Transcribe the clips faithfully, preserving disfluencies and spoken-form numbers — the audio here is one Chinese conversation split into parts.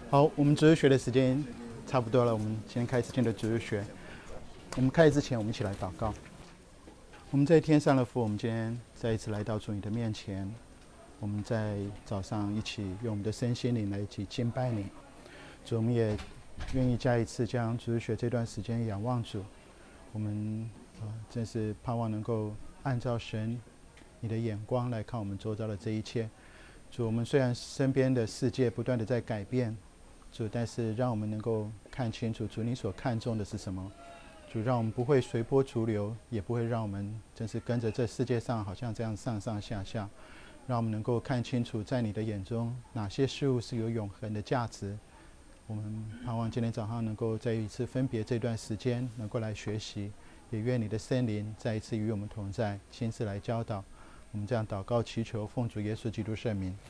好，我们哲学的时间差不多了，我们先开始今天的哲学。我们开始之前，我们一起来祷告。我们在天上的父，我们今天再一次来到主你的面前，我们在早上一起用我们的身心灵来一起敬拜你。主，我们也愿意再一次将哲学这段时间仰望主。我们呃真是盼望能够按照神你的眼光来看我们周遭的这一切。主，我们虽然身边的世界不断的在改变，主，但是让我们能够看清楚主你所看重的是什么。主，让我们不会随波逐流，也不会让我们真是跟着这世界上好像这样上上下下。让我们能够看清楚在你的眼中哪些事物是有永恒的价值。我们盼望今天早上能够再一次分别这段时间能够来学习，也愿你的圣灵再一次与我们同在，亲自来教导。我们这样祷告祈求，奉主耶稣基督圣名。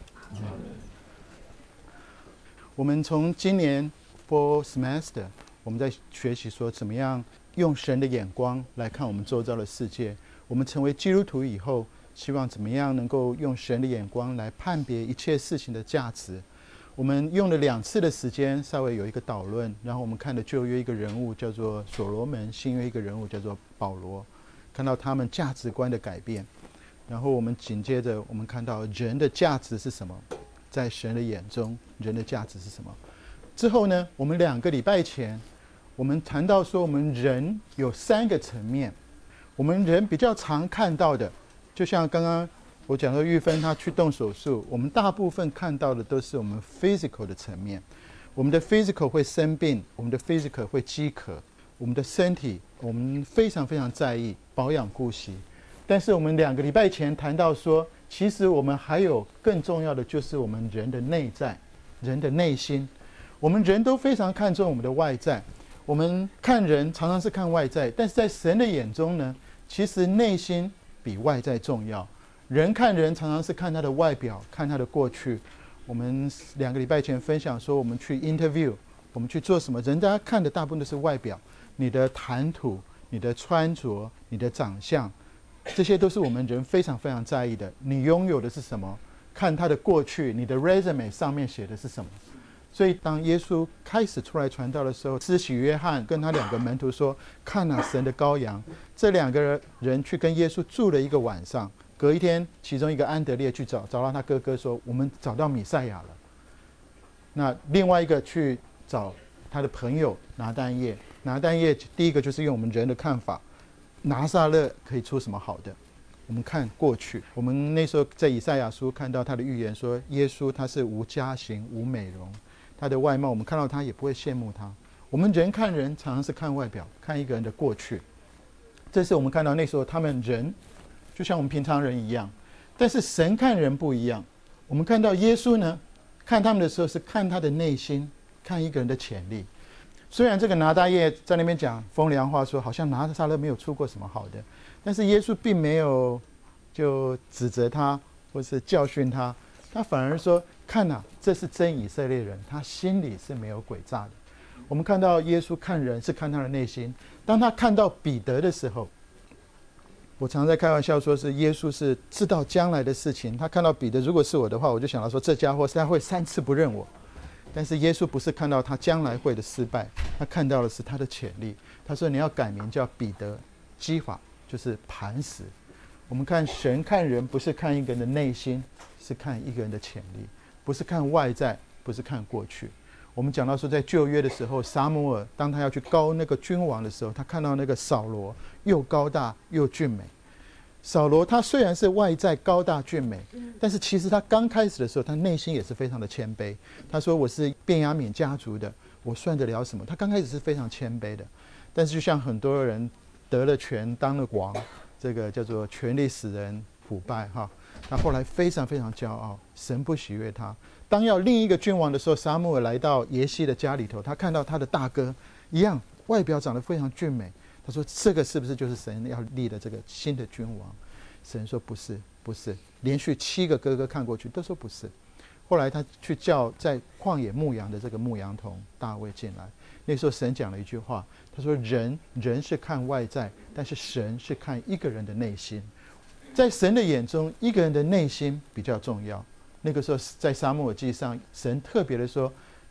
我们从今年 Fall Semester 我们在学习说怎么样用神的眼光来看我们周遭的世界。我们成为基督徒以后，希望怎么样能够用神的眼光来判别一切事情的价值。我们用了两次的时间稍微有一个导论，然后我们看了旧约一个人物叫做所罗门，新约一个人物叫做保罗，看到他们价值观的改变。然后我们紧接着我们看到人的价值是什么，在神的眼中人的价值是什么。之后呢，我们两个礼拜前我们谈到说我们人有三个层面。我们人比较常看到的，就像刚刚我讲到玉芬她去动手术，我们大部分看到的都是我们 physical 的层面。我们的 physical 会生病，我们的 physical 会饥渴，我们的身体我们非常非常在意保养顾惜。但是我们两个礼拜前谈到说，其实我们还有更重要的，就是我们人的内在，人的内心。我们人都非常看重我们的外在，我们看人常常是看外在，但是在神的眼中呢，其实内心比外在重要。人看人常常是看他的外表，看他的过去。我们两个礼拜前分享说，我们去 interview， 我们去做什么，人家看的大部分都是外表，你的谈吐，你的穿着，你的长相，这些都是我们人非常非常在意的。你拥有的是什么？看他的过去，你的 resume 上面写的是什么？所以当耶稣开始出来传道的时候，施洗约翰跟他两个门徒说，看啊，神的羔羊。这两个人去跟耶稣住了一个晚上，隔一天其中一个安德烈去找找到他哥哥说，我们找到弥赛亚了。那另外一个去找他的朋友拿但业，拿但业第一个就是用我们人的看法，拿撒勒可以出什么好的？我们看过去，我们那时候在以赛亚书看到他的预言说，耶稣他是无家型无美容，他的外貌我们看到他也不会羡慕他。我们人看人常常是看外表，看一个人的过去。这是我们看到那时候他们人就像我们平常人一样，但是神看人不一样。我们看到耶稣呢，看他们的时候是看他的内心，看一个人的潜力。虽然这个拿大业在那边讲风凉话，说好像拿撒勒没有出过什么好的，但是耶稣并没有就指责他或是教训他，他反而说，看啊，这是真以色列人，他心里是没有诡诈的。我们看到耶稣看人是看他的内心。当他看到彼得的时候，我常在开玩笑说，是耶稣是知道将来的事情。他看到彼得，如果是我的话，我就想到说，这家伙他会三次不认我。但是耶稣不是看到他将来会的失败，他看到的是他的潜力。他说你要改名叫彼得基法，就是磐石。我们看神看人不是看一个人的内心，是看一个人的潜力，不是看外在，不是看过去。我们讲到说，在旧约的时候，撒母耳当他要去膏那个君王的时候，他看到那个扫罗又高大又俊美。扫罗他虽然是外在高大俊美，但是其实他刚开始的时候，他内心也是非常的谦卑。他说我是便雅悯家族的，我算得了什么？他刚开始是非常谦卑的。但是就像很多人得了权当了王，这个叫做权力使人腐败哈。他后来非常非常骄傲，神不喜悦他。当要另一个君王的时候，撒母耳来到耶西的家里头，他看到他的大哥一样外表长得非常俊美，他说这个是不是就是神要立的这个新的君王？神说不是，不是。连续七个哥哥看过去都说不是。后来他去叫在旷野牧羊的这个牧羊童大卫进来，那时候神讲了一句话，他说人人是看外在，但是神是看一个人的内心。在神的眼中，一个人的内心比较重要。那个时候在撒母耳记上，神特别的说，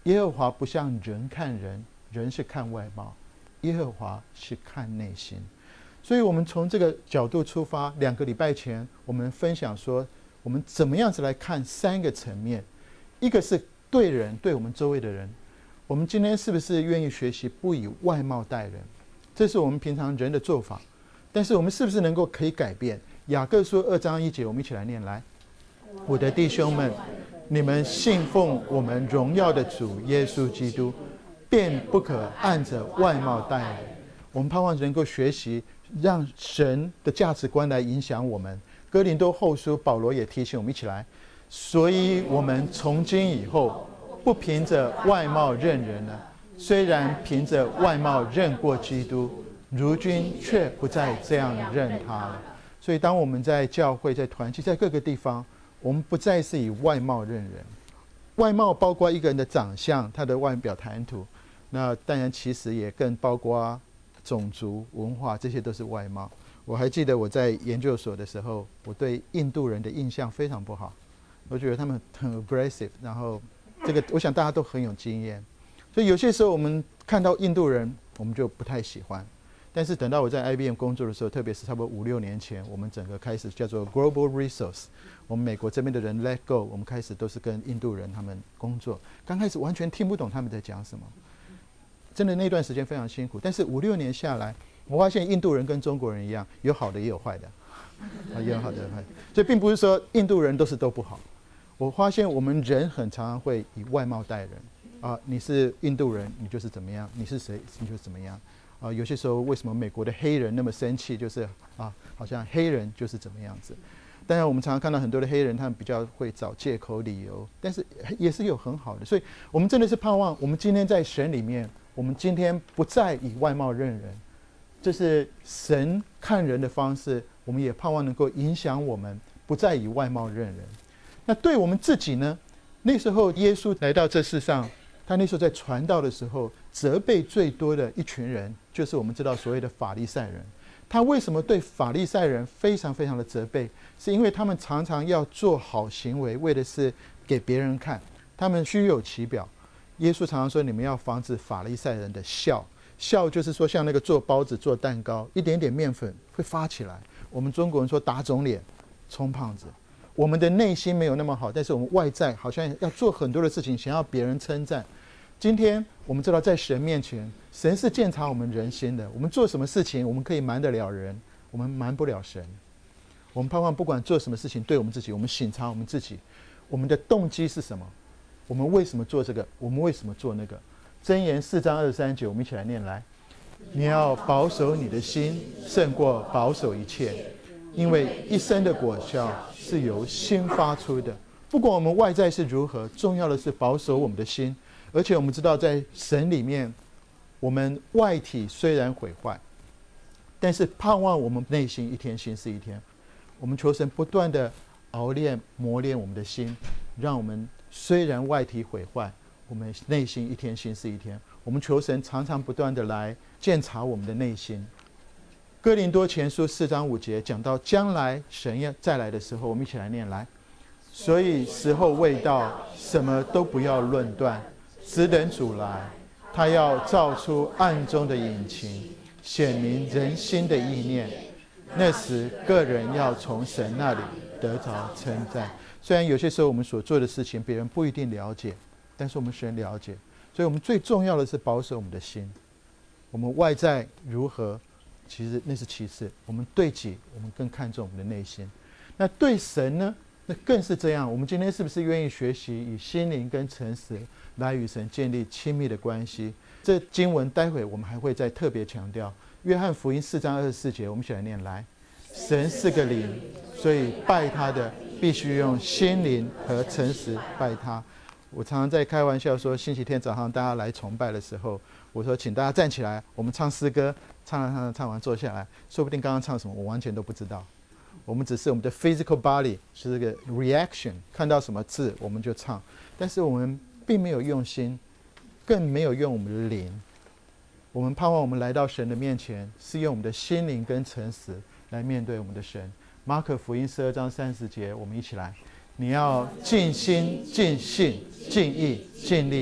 耶和华不像人看人，人是看外貌，耶和华是看内心。所以我们从这个角度出发，两个礼拜前我们分享说，我们怎么样子来看三个层面。一个是对人，对我们周围的人，我们今天是不是愿意学习不以外貌待人？这是我们平常人的做法，但是我们是不是能够可以改变？雅各书二章一节，我们一起来念来。我的弟兄们，你们信奉我们荣耀的主耶稣基督，便不可按着外貌待人。我们盼望能够学习让神的价值观来影响我们。哥林多后书保罗也提醒我们一起来，所以我们从今以后不凭着外貌认人了，虽然凭着外貌认过基督，如今却不再这样认他了。所以当我们在教会、在团契、在各个地方，我们不再是以外貌认人。外貌包括一个人的长相，他的外表谈吐，那当然其实也更包括种族文化，这些都是外貌。我还记得我在研究所的时候，我对印度人的印象非常不好，我觉得他们很 aggressive， 然后这个我想大家都很有经验，所以有些时候我们看到印度人我们就不太喜欢。但是等到我在 I B M 工作的时候，特别是差不多五六年前，我们整个开始叫做 Global Resource， 我们美国这边的人 Let Go， 我们开始都是跟印度人他们工作。刚开始完全听不懂他们在讲什么，真的那段时间非常辛苦。但是五六年下来，我发现印度人跟中国人一样，有好的也有坏的，啊，也有好的也有坏的。所以并不是说印度人都是都不好。我发现我们人很常常会以外貌待人，啊，你是印度人，你就是怎么样；你是谁，你就是怎么样。啊，有些时候为什么美国的黑人那么生气？就是啊，好像黑人就是怎么样子。当然，我们常常看到很多的黑人，他们比较会找借口理由，但是也是有很好的。所以，我们真的是盼望，我们今天在神里面，我们今天不再以外貌认人，这是神看人的方式。我们也盼望能够影响我们，不再以外貌认人。那对我们自己呢？那时候耶稣来到这世上，他那时候在传道的时候，责备最多的一群人，就是我们知道所谓的法利赛人。他为什么对法利赛人非常非常的责备？是因为他们常常要做好行为，为的是给别人看，他们虚有其表。耶稣常常说，你们要防止法利赛人的笑。笑就是说像那个做包子做蛋糕，一点点面粉会发起来。我们中国人说打肿脸充胖子。我们的内心没有那么好，但是我们外在好像要做很多的事情，想要别人称赞。今天我们知道，在神面前，神是鉴察我们人心的。我们做什么事情，我们可以瞒得了人，我们瞒不了神。我们盼望不管做什么事情，对我们自己，我们省察我们自己，我们的动机是什么？我们为什么做这个？我们为什么做那个？箴言四章二十三节，我们一起来念来。你要保守你的心，胜过保守一切，因为一生的果效是由心发出的。不管我们外在是如何，重要的是保守我们的心。而且我们知道，在神里面，我们外体虽然毁坏，但是盼望我们内心一天新是一天。我们求神不断的熬炼磨练我们的心，让我们虽然外体毁坏，我们内心一天新是一天。我们求神常常不断的来鉴察我们的内心。哥林多前书四章五节讲到将来神要再来的时候，我们一起来念来。所以时候未到，什么都不要论断，只等主来，他要照出暗中的隐情，显明人心的意念。那时个人要从神那里得着称赞。虽然有些时候我们所做的事情别人不一定了解，但是我们神了解。所以我们最重要的是保守我们的心。我们外在如何，其实那是其次。我们对己，我们更看重我们的内心。那对神呢？那更是这样。我们今天是不是愿意学习以心灵跟诚实来与神建立亲密的关系？这经文待会我们还会再特别强调。约翰福音四章二十四节，我们一起来念来。神是个灵，所以拜他的必须用心灵和诚实拜他。我常常在开玩笑说，星期天早上大家来崇拜的时候，我说请大家站起来，我们唱诗歌，唱唱唱唱完坐下来，说不定刚刚唱什么我完全都不知道。我们只是我们的 physical body 是这个 reaction， 看到什么字我们就唱，但是我们并没有用心，更没有用我们的灵。我们盼望我们来到神的面前，是用我们的心灵跟诚实来面对我们的神。马可福音十二章三十节，我们一起来。你要尽心、尽性、尽意、尽力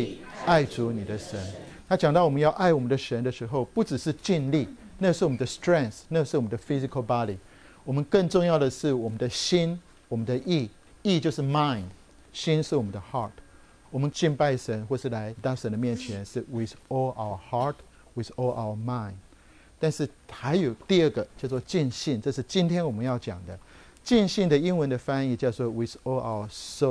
爱主你的神。他讲到我们要爱我们的神的时候，不只是尽力，那是我们的 strength， 那是我们的 physical body。我们更重要的是我们的心，我们的意，意就是 mind， 心是我们的 heart。我们敬拜神或是来到神的面前是 with all our heart， with all our mind。但是还有第二个叫做尽兴，这是今天我们要讲的。尽兴的英文的翻译叫做 with all our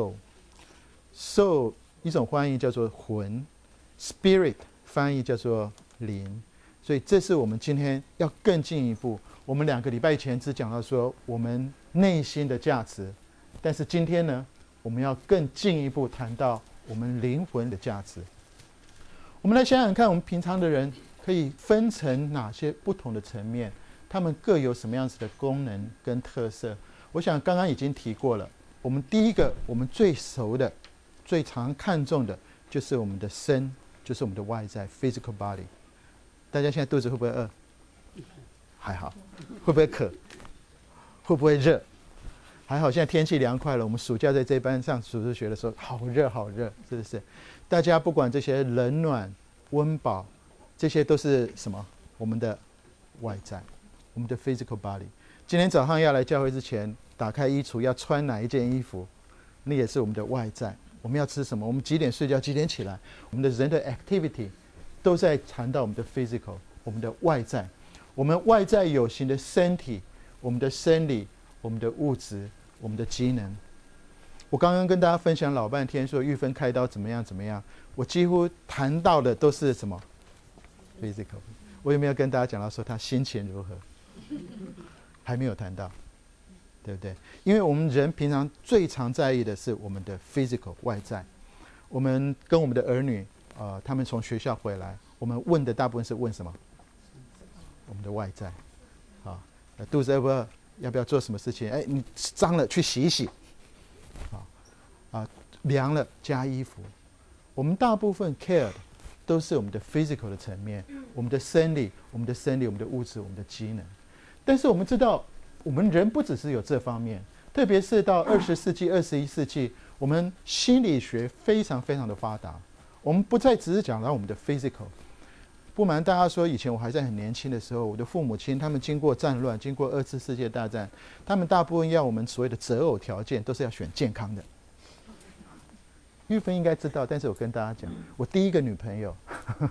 soul。soul 一种翻译叫做魂 ，spirit 翻译叫做灵。所以这是我们今天要更进一步。我们两个礼拜前只讲到说我们内心的价值，但是今天呢，我们要更进一步谈到我们灵魂的价值。我们来想想看，我们平常的人可以分成哪些不同的层面，他们各有什么样子的功能跟特色。我想刚刚已经提过了，我们第一个我们最熟的最常看重的就是我们的身，就是我们的外在 physical body。大家现在肚子会不会饿？还好。会不会渴？会不会热？还好现在天气凉快了，我们暑假在这班上数数学的时候好热好热，是不是？大家不管这些冷暖温饱，这些都是什么？我们的外在，我们的 physical body。今天早上要来教会之前，打开衣橱要穿哪一件衣服，那也是我们的外在。我们要吃什么？我们几点睡觉？几点起来？我们的人的 activity 都在谈到我们的 physical， 我们的外在。我们外在有形的身体，我们的生理，我们的物质，我们的机能。我刚刚跟大家分享老半天，说玉芬开刀怎么样怎么样，我几乎谈到的都是什么 physical。我有没有跟大家讲到说他心情如何？还没有谈到，对不对？因为我们人平常最常在意的是我们的 physical 外在。我们跟我们的儿女，呃，他们从学校回来，我们问的大部分是问什么？我们的外在。啊，肚子饿不饿？要不要做什么事情？哎，你脏了去洗一洗。啊啊，凉了加衣服。我们大部分 care 的都是我们的 physical 的层面，我们的生理、我们的生理、我们的物质、我们的机能。但是我们知道，我们人不只是有这方面，特别是到二十世纪、二十一世纪，我们心理学非常非常的发达。我们不再只是讲到我们的 physical。不瞒大家说，以前我还在很年轻的时候，我的父母亲他们经过战乱，经过二次世界大战，他们大部分要我们所谓的择偶条件都是要选健康的。玉芬应该知道，但是我跟大家讲，我第一个女朋友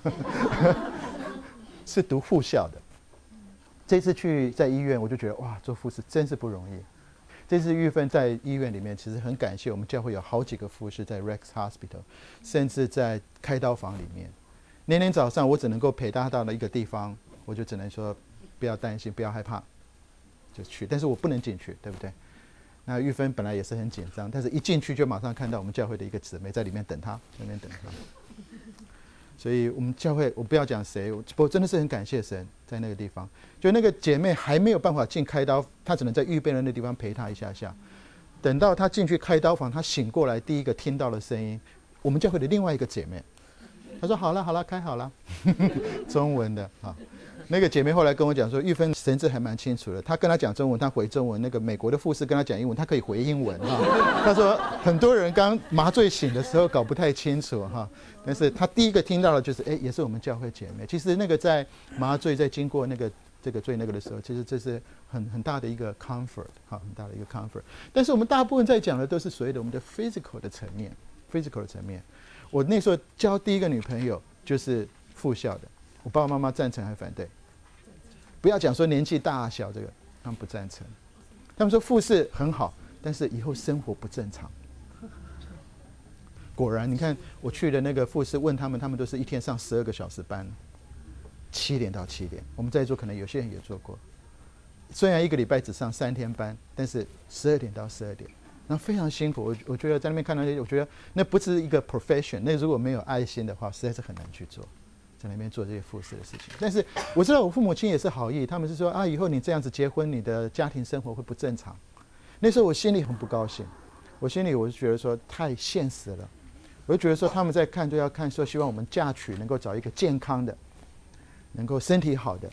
是读护校的。这次去在医院，我就觉得哇，做护士真是不容易。这次玉芬在医院里面，其实很感谢我们教会有好几个护士在 Rex Hospital， 甚至在开刀房里面。那天早上我只能够陪她到了一个地方，我就只能说不要担心，不要害怕，就去。但是我不能进去，对不对？那玉芬本来也是很紧张，但是一进去就马上看到我们教会的一个姊妹在里面等她，在那边等她。所以我们教会，我不要讲谁，不过真的是很感谢神，在那个地方，就那个姐妹还没有办法进开刀，她只能在预备的那地方陪她一下下。等到她进去开刀房，她醒过来，第一个听到的声音，我们教会的另外一个姐妹，她说：“好了好了，开好了。”中文的啊。那个姐妹后来跟我讲说，玉芬神志还蛮清楚的。她跟她讲中文，她回中文；那个美国的护士跟她讲英文，她可以回英文哈。她说很多人刚麻醉醒的时候搞不太清楚哈，但是她第一个听到的就是，哎，也是我们教会姐妹。其实那个在麻醉在经过那个这个最那个的时候，其实这是很很大的一个 comfort 哈，很大的一个 comfort。但是我们大部分在讲的都是所谓的我们的 physical 的层面 ，physical 的层面。我那时候交第一个女朋友就是附校的，我爸爸妈妈赞成还反对？不要讲说年纪大小这个，他们不赞成。他们说复试很好，但是以后生活不正常。果然，你看我去的那个复试，问他们，他们都是一天上十二个小时班，七点到七点。我们在座可能有些人也做过，虽然一个礼拜只上三天班，但是十二点到十二点，那非常辛苦。我我觉得在那边看到那些，我觉得那不是一个 profession， 那如果没有爱心的话，实在是很难去做。在那边做这些复试的事情，但是我知道我父母亲也是好意，他们是说啊，以后你这样子结婚，你的家庭生活会不正常。那时候我心里很不高兴，我心里我就觉得说太现实了，我就觉得说他们在看就要看说，希望我们嫁娶能够找一个健康的，能够身体好的，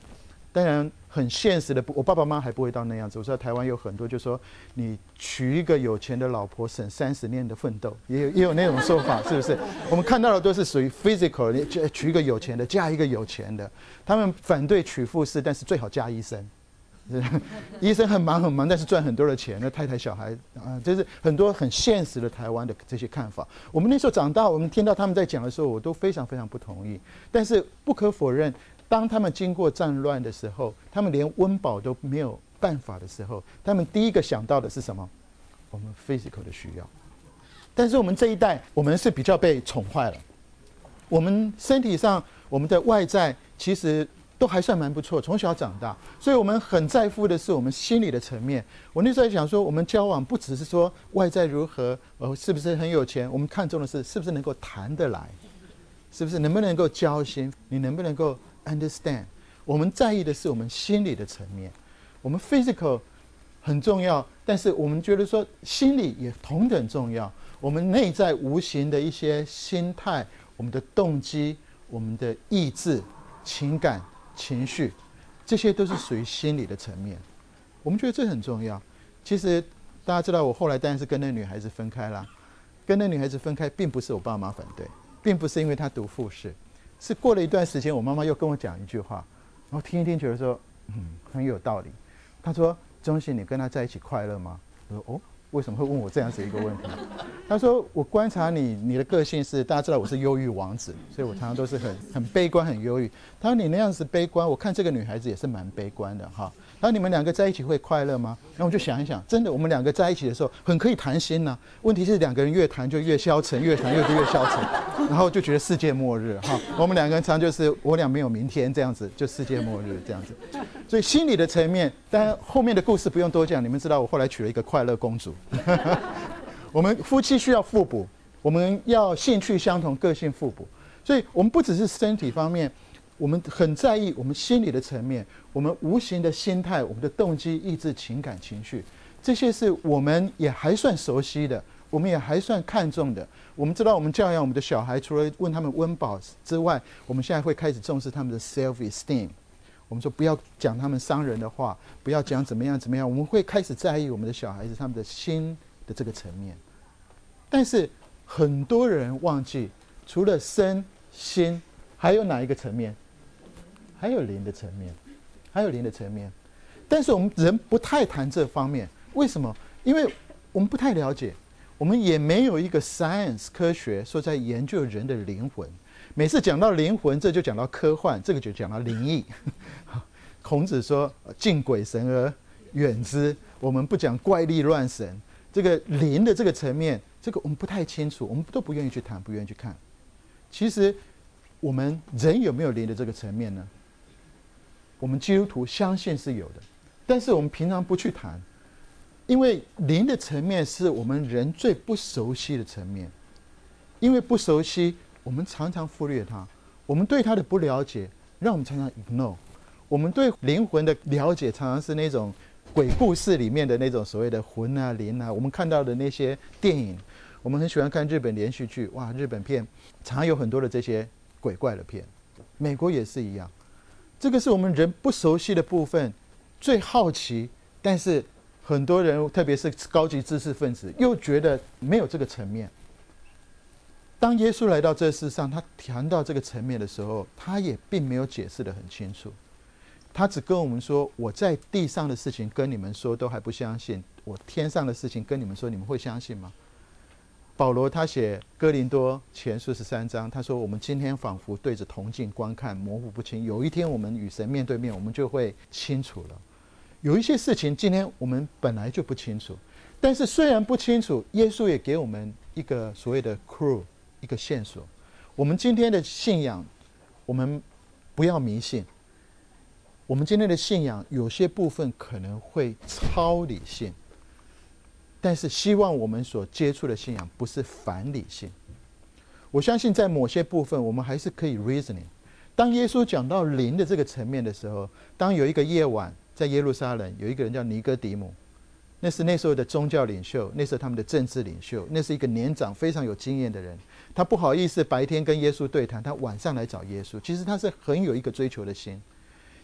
当然很现实的，我爸爸妈妈还不会到那样子。我知道台湾有很多就说你娶一个有钱的老婆省三十年的奋斗，也有也有那种说法，是不是？我们看到的都是属于 physical， 你娶一个有钱的，嫁一个有钱的。他们反对娶护士，但是最好嫁医生。医生很忙很忙，但是赚很多的钱，那太太小孩啊，就是很多很现实的台湾的这些看法。我们那时候长大，我们听到他们在讲的时候，我都非常非常不同意。但是不可否认，当他们经过战乱的时候，他们连温饱都没有办法的时候，他们第一个想到的是什么？我们 physical 的需要。但是我们这一代，我们是比较被宠坏了。我们身体上，我们的外在其实都还算蛮不错，从小长大，所以我们很在乎的是我们心理的层面。我那时候在想说，我们交往不只是说外在如何，呃，是不是很有钱，我们看重的是是不是能够谈得来，是不是能不能够交心，你能不能够 understand。我们在意的是我们心理的层面，我们 physical 很重要，但是我们觉得说心理也同等重要。我们内在无形的一些心态，我们的动机，我们的意志、情感。情绪，这些都是属于心理的层面，我们觉得这很重要。其实大家知道，我后来当然是跟那女孩子分开啦。跟那女孩子分开，并不是我爸妈反对，并不是因为她读护士，是过了一段时间，我妈妈又跟我讲一句话，然后听一听，觉得说，嗯，很有道理。她说：“钟信，你跟她在一起快乐吗？”我说：“哦。”为什么会问我这样子一个问题？他说：“我观察你，你的个性是，大家知道我是忧郁王子，所以我常常都是很很悲观、很忧郁。他说你那样子悲观，我看这个女孩子也是蛮悲观的哈。然后你们两个在一起会快乐吗？”然后我就想一想，真的，我们两个在一起的时候很可以谈心呢、啊。问题是两个人越谈就越消沉，越谈越越消沉，然后就觉得世界末日哈。我们两个人常就是我俩没有明天这样子，就世界末日这样子。所以心理的层面，当然后面的故事不用多讲，你们知道我后来娶了一个快乐公主。我们夫妻需要互补，我们要兴趣相同，个性互补。所以我们不只是身体方面，我们很在意我们心理的层面，我们无形的心态，我们的动机、意志、情感、情绪，这些是我们也还算熟悉的，我们也还算看重的。我们知道，我们教养我们的小孩，除了问他们温饱之外，我们现在会开始重视他们的 self-esteem。我们说不要讲他们伤人的话，不要讲怎么样怎么样，我们会开始在意我们的小孩子他们的心的这个层面。但是很多人忘记，除了身心，还有哪一个层面？还有灵的层面，还有灵的层面。但是我们人不太谈这方面，为什么？因为我们不太了解，我们也没有一个 science 科学说在研究人的灵魂。每次讲到灵魂，这就讲到科幻，这个就讲到灵异。孔子说：“敬鬼神而远之。”我们不讲怪力乱神，这个灵的这个层面，这个我们不太清楚，我们都不愿意去谈，不愿意去看。其实，我们人有没有灵的这个层面呢？我们基督徒相信是有的，但是我们平常不去谈，因为灵的层面是我们人最不熟悉的层面，因为不熟悉。我们常常忽略它，我们对它的不了解，让我们常常 ignore。我们对灵魂的了解，常常是那种鬼故事里面的那种所谓的魂啊、灵啊。我们看到的那些电影，我们很喜欢看日本连续剧，哇，日本片常常有很多的这些鬼怪的片，美国也是一样。这个是我们人不熟悉的部分，最好奇，但是很多人，特别是高级知识分子，又觉得没有这个层面。当耶稣来到这世上，他谈到这个层面的时候，他也并没有解释得很清楚。他只跟我们说：“我在地上的事情跟你们说，都还不相信；我天上的事情跟你们说，你们会相信吗？”保罗他写哥林多前书十三章，他说：“我们今天仿佛对着铜镜观看，模糊不清；有一天我们与神面对面，我们就会清楚了。”有一些事情今天我们本来就不清楚，但是虽然不清楚，耶稣也给我们一个所谓的 clue。一个线索，我们今天的信仰，我们不要迷信。我们今天的信仰有些部分可能会超理性，但是希望我们所接触的信仰不是反理性。我相信在某些部分，我们还是可以 reasoning。当耶稣讲到灵的这个层面的时候，当有一个夜晚在耶路撒冷，有一个人叫尼哥底母。那是那时候的宗教领袖，那时候他们的政治领袖，那是一个年长非常有经验的人。他不好意思白天跟耶稣对谈，他晚上来找耶稣。其实他是很有一个追求的心。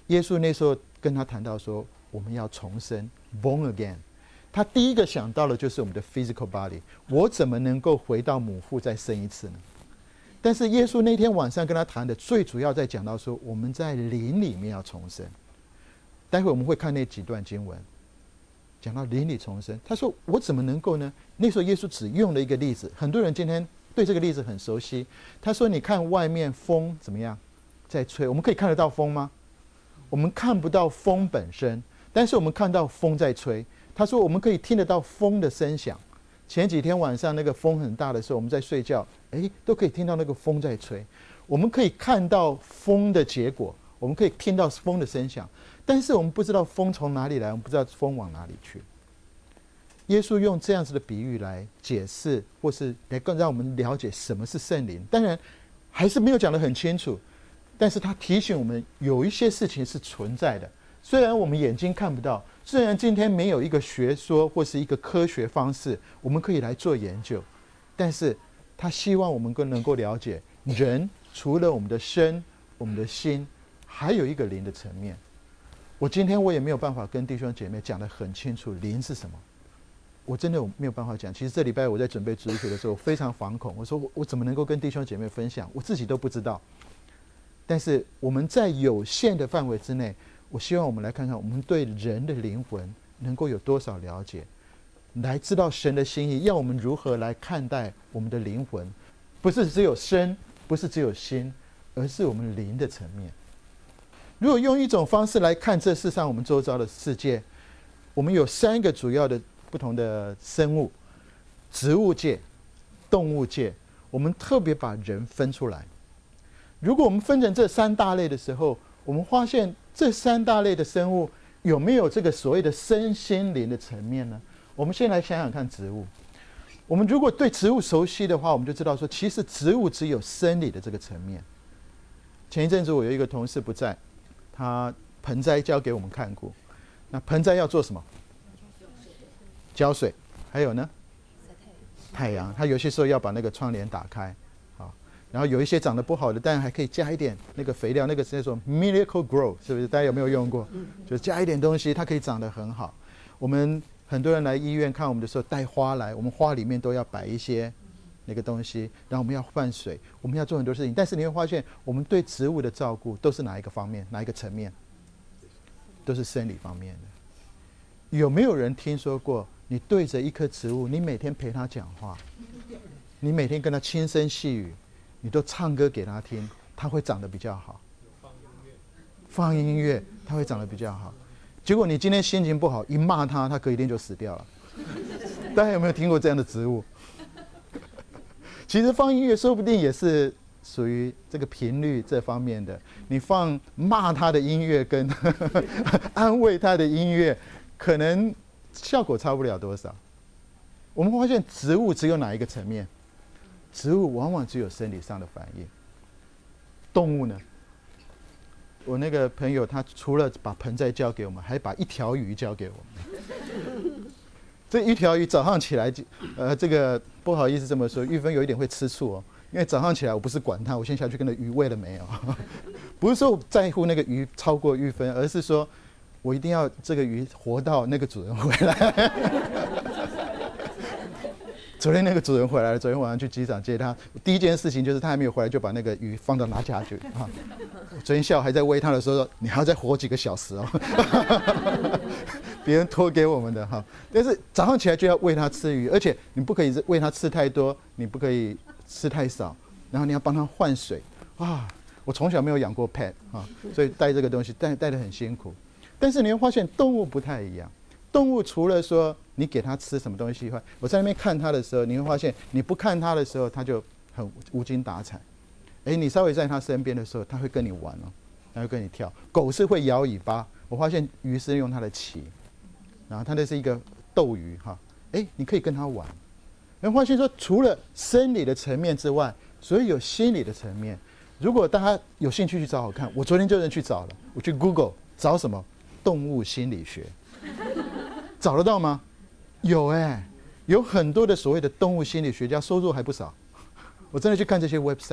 耶稣那时候跟他谈到说，我们要重生 born again， 他第一个想到的就是我们的 physical body， 我怎么能够回到母腹再生一次呢？但是耶稣那天晚上跟他谈的最主要在讲到说，我们在灵里面要重生。待会我们会看那几段经文，讲到灵里重生。他说我怎么能够呢？那时候耶稣只用了一个例子，很多人今天对这个例子很熟悉。他说你看外面风怎么样在吹，我们可以看得到风吗？我们看不到风本身，但是我们看到风在吹。他说我们可以听得到风的声响。前几天晚上那个风很大的时候，我们在睡觉，哎，都可以听到那个风在吹。我们可以看到风的结果，我们可以听到风的声响，但是我们不知道风从哪里来，我们不知道风往哪里去。耶稣用这样子的比喻来解释，或是来更让我们了解什么是圣灵。当然还是没有讲得很清楚，但是他提醒我们有一些事情是存在的，虽然我们眼睛看不到，虽然今天没有一个学说或是一个科学方式我们可以来做研究，但是他希望我们更能够了解，人除了我们的身我们的心，还有一个灵的层面。我今天我也没有办法跟弟兄姐妹讲得很清楚灵是什么，我真的没有办法讲。其实这礼拜我在准备主日学的时候，我非常惶恐，我说 我, 我怎么能够跟弟兄姐妹分享，我自己都不知道。但是我们在有限的范围之内，我希望我们来看看我们对人的灵魂能够有多少了解，来知道神的心意，要我们如何来看待我们的灵魂，不是只有身，不是只有心，而是我们灵的层面。如果用一种方式来看这世上我们周遭的世界，我们有三个主要的不同的生物，植物界、动物界，我们特别把人分出来。如果我们分成这三大类的时候，我们发现这三大类的生物有没有这个所谓的身心灵的层面呢？我们先来想想看植物。我们如果对植物熟悉的话，我们就知道说，其实植物只有生理的这个层面。前一阵子我有一个同事不在，他盆栽交给我们看过。那盆栽要做什么？浇水，还有呢？太阳。他有些时候要把那个窗帘打开，好，然后有一些长得不好的，当然还可以加一点那个肥料，那个是叫做 Miracle Grow， 是不是？大家有没有用过？就是加一点东西，它可以长得很好。我们很多人来医院看我们的时候带花来，我们花里面都要摆一些那个东西，然后我们要换水，我们要做很多事情。但是你会发现，我们对植物的照顾都是哪一个方面，哪一个层面？都是生理方面的。有没有人听说过，你对着一棵植物，你每天陪它讲话，你每天跟它轻声细语，你都唱歌给它听，它会长得比较好。放音乐，它会长得比较好。结果你今天心情不好，一骂它，它隔一天就死掉了。大家有没有听过这样的植物？其实放音乐说不定也是属于这个频率这方面的。你放骂他的音乐跟安慰他的音乐，可能效果差不了多少。我们发现植物只有哪一个层面？植物往往只有生理上的反应。动物呢？我那个朋友他除了把盆栽交给我们，还把一条鱼交给我们。这一条鱼早上起来，呃，这个不好意思这么说，玉芬有一点会吃醋哦，因为早上起来我不是管它，我先下去跟那鱼喂了没有，不是说我在乎那个鱼超过玉芬，而是说我一定要这个鱼活到那个主人回来。昨天那个主人回来了，昨天晚上去机场接他，第一件事情就是他还没有回来就把那个鱼放到拿夹去啊。昨天下午还在喂他的时候，你还要再活几个小时哦。别人托给我们的哈，但是早上起来就要喂它吃鱼，而且你不可以喂它吃太多，你不可以吃太少，然后你要帮它换水啊。我从小没有养过 pet 啊，所以带这个东西带带得很辛苦。但是你会发现动物不太一样，动物除了说你给它吃什么东西以外，我在那边看它的时候，你会发现你不看它的时候，它就很无精打采。哎，你稍微在它身边的时候，它会跟你玩哦，它会跟你跳。狗是会摇尾巴，我发现鱼是用它的鳍。然后它那是一个斗鱼哈，哎，你可以跟它玩。然后发现说，除了生理的层面之外，所以有心理的层面。如果大家有兴趣去找我看，我昨天就能去找了。我去 Google 找什么动物心理学，找得到吗？有哎、欸，有很多的所谓的动物心理学家，收入还不少。我真的去看这些 website，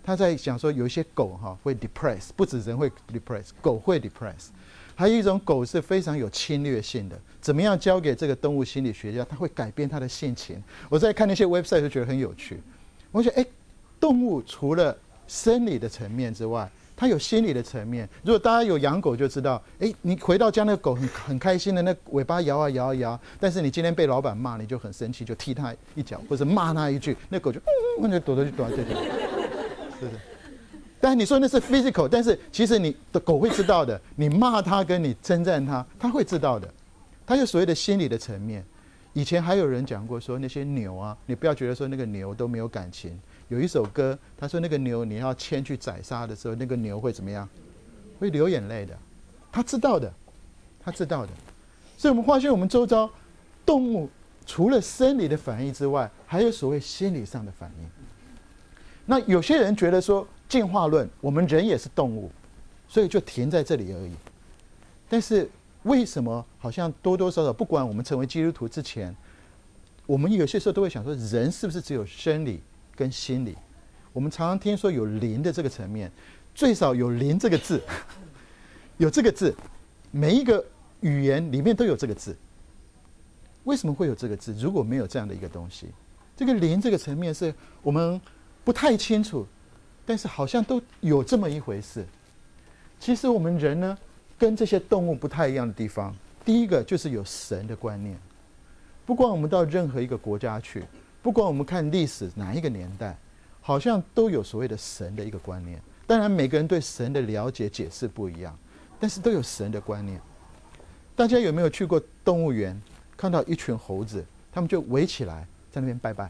他在讲说有一些狗哈会 depress， 不止人会 depress， 狗会 depress。还有一种狗是非常有侵略性的，怎么样交给这个动物心理学家，它会改变它的性情。我在看那些 website 就觉得很有趣。我觉得，哎，动物除了生理的层面之外，它有心理的层面。如果大家有养狗就知道，哎，你回到家那个狗很很开心的，那尾巴摇啊摇啊摇，但是你今天被老板骂，你就很生气，就踢他一脚或者骂他一句，那狗就嗯，那就躲着就躲在这里，是不是？但你说那是 physical， 但是其实你的狗会知道的，你骂它跟你称赞它，它会知道的。它有所谓的心理的层面。以前还有人讲过说那些牛啊，你不要觉得说那个牛都没有感情。有一首歌，他说那个牛你要牵去宰杀的时候，那个牛会怎么样？会流眼泪的。他知道的，他知道的。所以我们发现我们周遭动物除了生理的反应之外，还有所谓心理上的反应。那有些人觉得说进化论，我们人也是动物，所以就停在这里而已。但是为什么好像多多少少，不管我们成为基督徒之前，我们有些时候都会想说，人是不是只有生理跟心理？我们常常听说有灵的这个层面，最少有灵这个字，有这个字，每一个语言里面都有这个字。为什么会有这个字？如果没有这样的一个东西，这个灵这个层面是我们不太清楚，但是好像都有这么一回事。其实我们人呢，跟这些动物不太一样的地方，第一个就是有神的观念。不管我们到任何一个国家去，不管我们看历史哪一个年代，好像都有所谓的神的一个观念。当然每个人对神的了解解释不一样，但是都有神的观念。大家有没有去过动物园，看到一群猴子，他们就围起来在那边拜拜？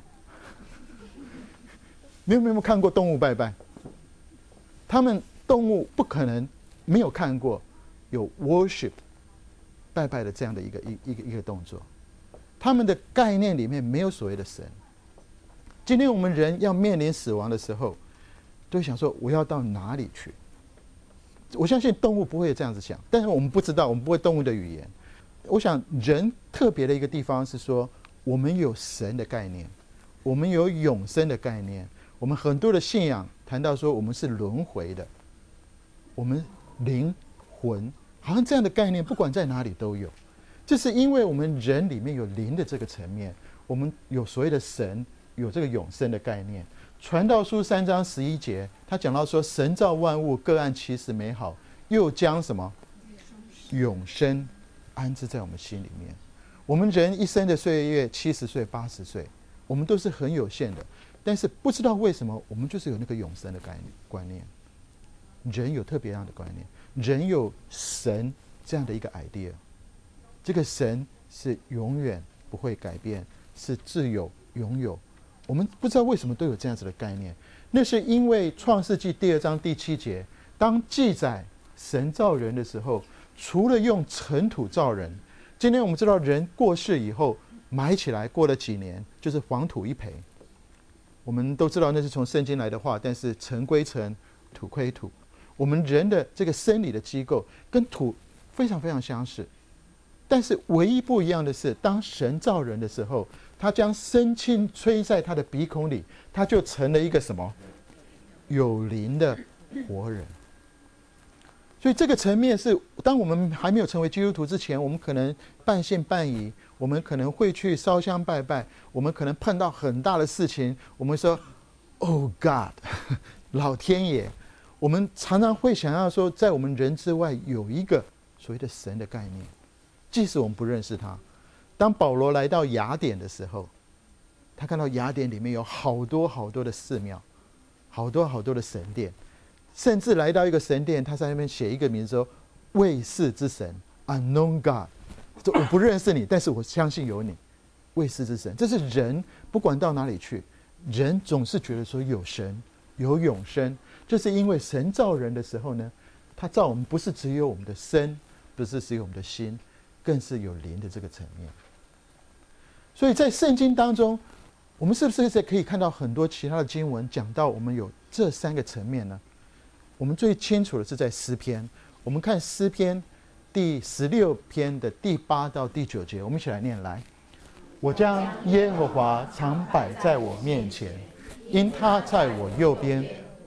你有没有看过动物拜拜？他们动物不可能没有看过有 worship 拜拜的这样的一个一一个一个动作。他们的概念里面没有所谓的神。今天我们人要面临死亡的时候，都会想说我要到哪里去？我相信动物不会这样子想，但是我们不知道，我们不会动物的语言。我想人特别的一个地方是说，我们有神的概念，我们有永生的概念。我们很多的信仰谈到说我们是轮回的，我们灵魂好像这样的概念不管在哪里都有。这是因为我们人里面有灵的这个层面，我们有所谓的神，有这个永生的概念。传道书三章十一节，他讲到说，神造万物各按其时美好，又将什么永生安置在我们心里面。我们人一生的岁月七十岁八十岁，我们都是很有限的，但是不知道为什么我们就是有那个永生的概念观念。人有特别样的观念，人有神这样的一个 idea。这个神是永远不会改变，是自有永有。我们不知道为什么都有这样子的概念，那是因为创世纪第二章第七节，当记载神造人的时候，除了用尘土造人，今天我们知道人过世以后埋起来，过了几年就是黄土一培。我们都知道那是从圣经来的话，但是尘归尘，土归土。我们人的这个生理的机构跟土非常非常相似。但是唯一不一样的是，当神造人的时候，他将生气吹在他的鼻孔里，他就成了一个什么有灵的活人。所以这个层面是，当我们还没有成为基督徒之前，我们可能半信半疑，我们可能会去烧香拜拜，我们可能碰到很大的事情，我们说 Oh God 老天爷，我们常常会想要说，在我们人之外有一个所谓的神的概念，即使我们不认识他。当保罗来到雅典的时候，他看到雅典里面有好多好多的寺庙，好多好多的神殿，甚至来到一个神殿，他在那边写一个名字说未识之神 unknown God， 说我不认识你，但是我相信有你，未识之神。这是人不管到哪里去，人总是觉得说有神有永生，就是因为神造人的时候呢，他造我们不是只有我们的身，不是只有我们的心，更是有灵的这个层面。所以在圣经当中，我们是不是可以看到很多其他的经文讲到我们有这三个层面呢？我们最清楚的是在诗篇，我们看诗篇第十六篇的第八到第九节，我们一起来念来。我将耶和华常摆在我面前，因他在我右边，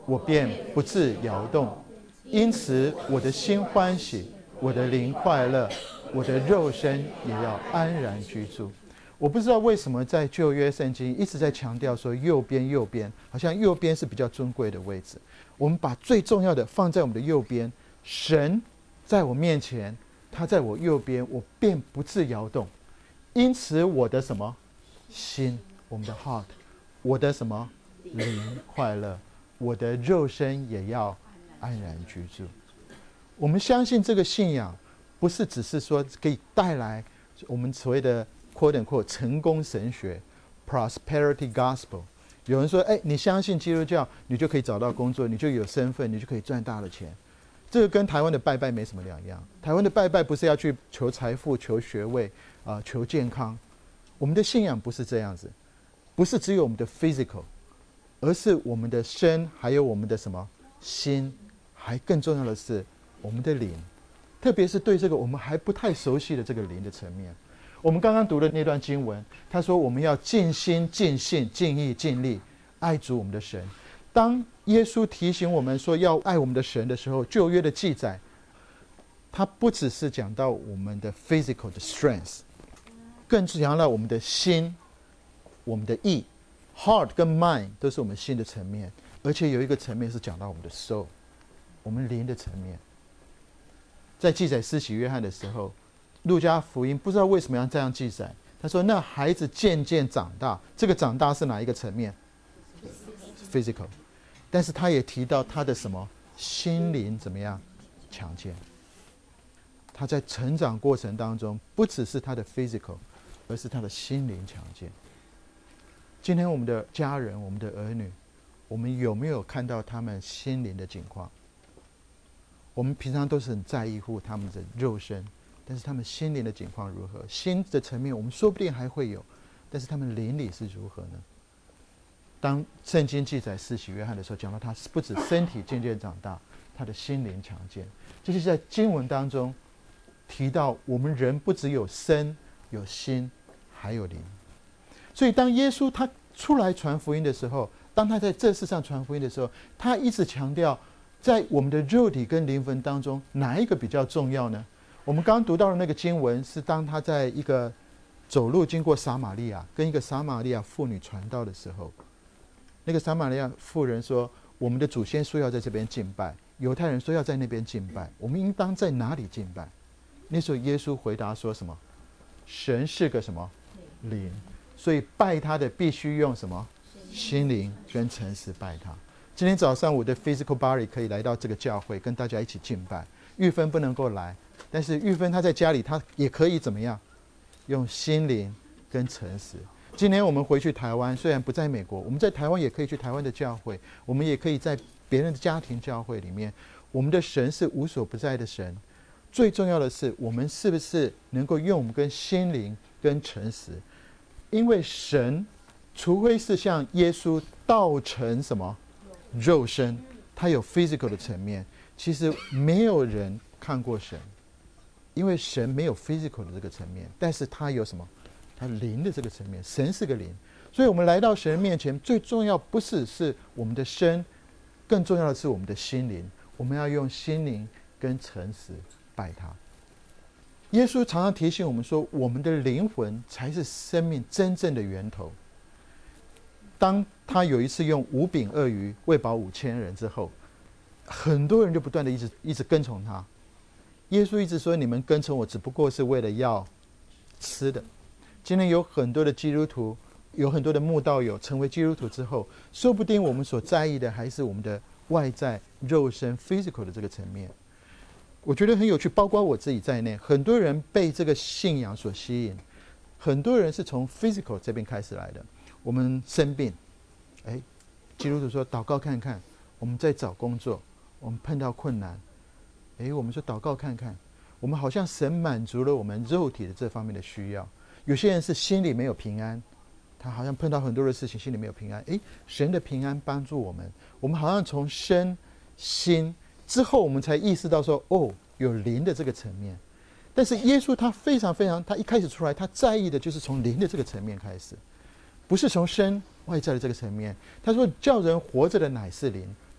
我便不致摇动。因此我的心欢喜，我的灵快乐，我的肉身也要安然居住。我不知道为什么在旧约圣经一直在强调说右边右边，好像右边是比较尊贵的位置。我们把最重要的放在我们的右边，神在我面前，他在我右边，我便不致摇动。因此我的什么心，我们的 heart， 我的什么灵快乐，我的肉身也要安然居住。我们相信这个信仰不是只是说可以带来我们所谓的 quote unquote 成功神学 prosperity gospel。 有人说，哎，你相信基督教，你就可以找到工作，你就有身份，你就可以赚大的钱。这个跟台湾的拜拜没什么两样。台湾的拜拜不是要去求财富、求学位、呃、求健康。我们的信仰不是这样子，不是只有我们的 physical， 而是我们的身，还有我们的什么心，还更重要的是我们的灵。特别是对这个我们还不太熟悉的这个灵的层面。我们刚刚读的那段经文，他说我们要尽心尽性尽意尽力爱主我们的神。当耶稣提醒我们说要爱我们的神的时候，旧约的记载他不只是讲到我们的 physical 的 strength， 更讲到我们的心，我们的意， heart 跟 mind 都是我们心的层面，而且有一个层面是讲到我们的 soul， 我们灵的层面。在记载施洗约翰的时候，路加福音不知道为什么要这样记载，他说那孩子渐渐长大，这个长大是哪一个层面？ physical。 但是他也提到他的什么心灵怎么样强健。他在成长过程当中不只是他的 physical， 而是他的心灵强健。今天我们的家人，我们的儿女，我们有没有看到他们心灵的境况？我们平常都是很在意乎他们的肉身，但是他们心灵的境况如何？心的层面我们说不定还会有，但是他们灵里是如何呢？当圣经记载施洗约翰的时候，讲到他不止身体渐渐长大，他的心灵强健。这就是在经文当中提到，我们人不只有身有心还有灵。所以当耶稣他出来传福音的时候，当他在这世上传福音的时候，他一直强调在我们的肉体跟灵魂当中哪一个比较重要呢？我们刚刚读到的那个经文是当他在一个走路经过撒玛利亚，跟一个撒玛利亚妇女传道的时候，那个撒玛利亚妇人说，我们的祖先说要在这边敬拜，犹太人说要在那边敬拜，我们应当在哪里敬拜？那时候耶稣回答说什么？神是个什么灵，所以拜他的必须用什么心灵跟诚实拜他。今天早上我的 physical body 可以来到这个教会跟大家一起敬拜，玉芬不能够来，但是玉芬她在家里她也可以怎么样用心灵跟诚实。今天我们回去台湾，虽然不在美国，我们在台湾也可以去台湾的教会，我们也可以在别人的家庭教会里面。我们的神是无所不在的神，最重要的是我们是不是能够用我们跟心灵跟诚实。因为神除非是像耶稣道成什么肉身，他有 physical 的层面，其实没有人看过神，因为神没有 physical 的这个层面，但是他有什么？他灵的这个层面，神是个灵。所以我们来到神面前，最重要不是是我们的身，更重要的是我们的心灵。我们要用心灵跟诚实拜他。耶稣常常提醒我们说，我们的灵魂才是生命真正的源头。当他有一次用五饼二鱼喂饱五千人之后，很多人就不断的一直一直跟从他。耶稣一直说，你们跟从我只不过是为了要吃的。今天有很多的基督徒，有很多的慕道友成为基督徒之后，说不定我们所在意的还是我们的外在肉身 physical 的这个层面。我觉得很有趣，包括我自己在内，很多人被这个信仰所吸引，很多人是从 physical 这边开始来的。我们生病，哎，基督徒说祷告看看；我们在找工作，我们碰到困难，哎，我们说祷告看看。我们好像神满足了我们肉体的这方面的需要。有些人是心里没有平安，他好像碰到很多的事情，心里没有平安。诶，神的平安帮助我们，我们好像从身心之后，我们才意识到说，哦，有灵的这个层面。但是耶稣他非常非常，他一开始出来，他在意的就是从灵的这个层面开始，不是从身外在的这个层面。他说，叫人活着的乃是灵，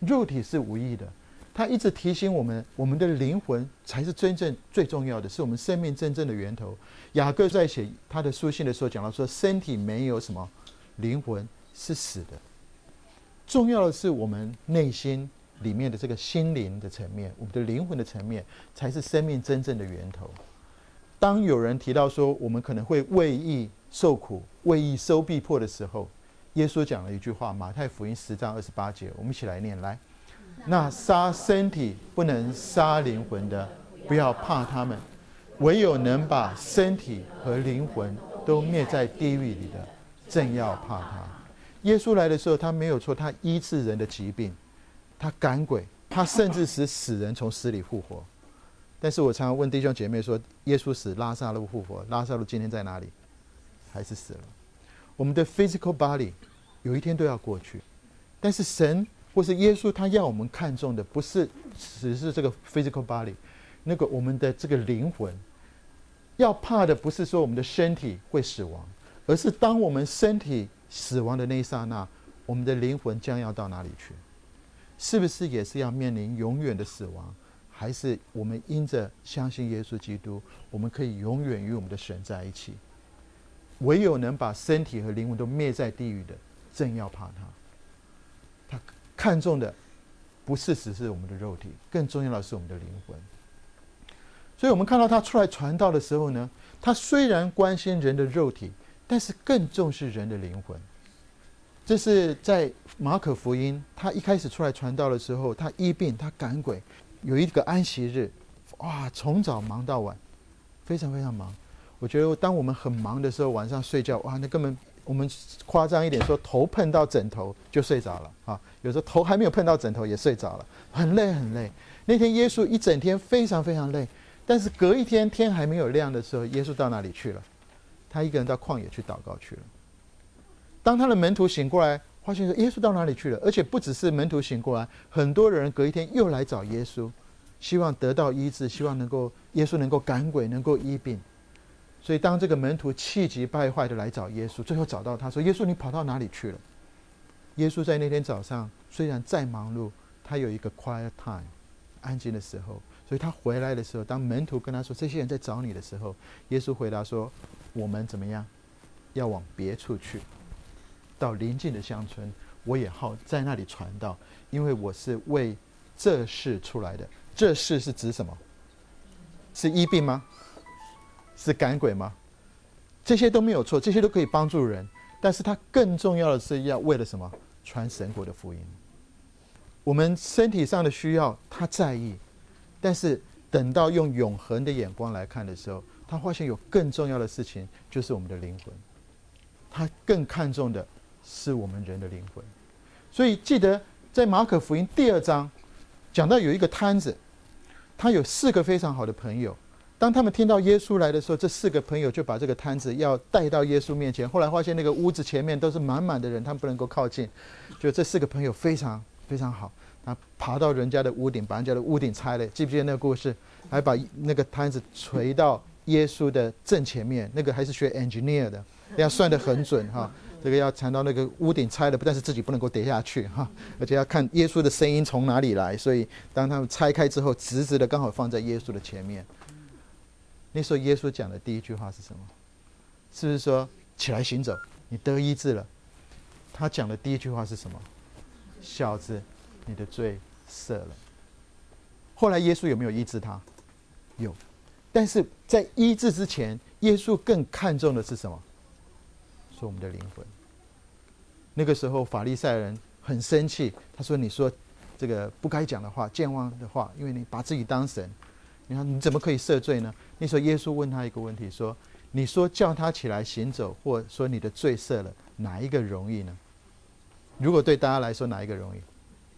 肉体是无益的。他一直提醒我们，我们的灵魂才是真正最重要的，是我们生命真正的源头。雅各在写他的书信的时候讲到说，身体没有什么，灵魂是死的。重要的是我们内心里面的这个心灵的层面，我们的灵魂的层面，才是生命真正的源头。当有人提到说我们可能会为义受苦、为义受逼迫的时候，耶稣讲了一句话，马太福音十章二十八节，我们一起来念来。那杀身体不能杀灵魂的，不要怕他们，唯有能把身体和灵魂都灭在地狱里的，正要怕他。耶稣来的时候，他没有错，他医治人的疾病，他赶鬼，他甚至使死人从死里复活。但是我常常问弟兄姐妹说，耶稣使拉撒路复活，拉撒路今天在哪里？还是死了。我们的 physical body 有一天都要过去，但是神或是耶稣他要我们看重的不是只是这个 physical body， 那个我们的这个灵魂。要怕的不是说我们的身体会死亡，而是当我们身体死亡的那一刹那，我们的灵魂将要到哪里去？是不是也是要面临永远的死亡？还是我们因着相信耶稣基督，我们可以永远与我们的神在一起？唯有能把身体和灵魂都灭在地狱的，正要怕他。他看重的不是只是我们的肉体，更重要的是我们的灵魂。所以我们看到他出来传道的时候呢，他虽然关心人的肉体，但是更重视人的灵魂。这是在马可福音，他一开始出来传道的时候，他医病，他赶鬼，有一个安息日，哇，从早忙到晚，非常非常忙。我觉得当我们很忙的时候，晚上睡觉，哇，那根本我们夸张一点说，头碰到枕头就睡着了啊。有时候头还没有碰到枕头也睡着了，很累很累。那天耶稣一整天非常非常累，但是隔一天天还没有亮的时候，耶稣到哪里去了？他一个人到旷野去祷告去了。当他的门徒醒过来，发现说耶稣到哪里去了？而且不只是门徒醒过来，很多人隔一天又来找耶稣，希望得到医治，希望能够耶稣能够赶鬼，能够医病。所以当这个门徒气急败坏的来找耶稣，最后找到他说：耶稣，你跑到哪里去了？耶稣在那天早上虽然再忙碌，他有一个 quiet time， 安静的时候。所以他回来的时候，当门徒跟他说这些人在找你的时候，耶稣回答说：我们怎么样？要往别处去，到邻近的乡村，我也好在那里传道，因为我是为这事出来的。这事是指什么？是医病吗？是赶鬼吗？这些都没有错，这些都可以帮助人，但是他更重要的是要为了什么？传神国的福音。我们身体上的需要他在意，但是等到用永恒的眼光来看的时候，他发现有更重要的事情，就是我们的灵魂。他更看重的是我们人的灵魂。所以记得在马可福音第二章讲到有一个摊子，他有四个非常好的朋友。当他们听到耶稣来的时候，这四个朋友就把这个摊子要带到耶稣面前。后来发现那个屋子前面都是满满的人，他们不能够靠近。就这四个朋友非常非常好，他爬到人家的屋顶，把人家的屋顶拆了。记不记得那个故事？还把那个摊子垂到耶稣的正前面。那个还是学 engineer 的，要算得很准哈。这个要缠到那个屋顶拆了，不但是自己不能够跌下去哈，而且要看耶稣的声音从哪里来。所以当他们拆开之后，直直的刚好放在耶稣的前面。那时候耶稣讲的第一句话是什么？是不是说起来行走，你得医治了？他讲的第一句话是什么？小子，你的罪赦了。后来耶稣有没有医治他？有。但是在医治之前，耶稣更看重的是什么？是我们的灵魂。那个时候法利赛人很生气，他说：你说这个不该讲的话，健忘的话，因为你把自己当神，你看你怎么可以赦罪呢？那时候耶稣问他一个问题，说：你说叫他起来行走，或说你的罪赦了，哪一个容易呢？如果对大家来说，哪一个容易？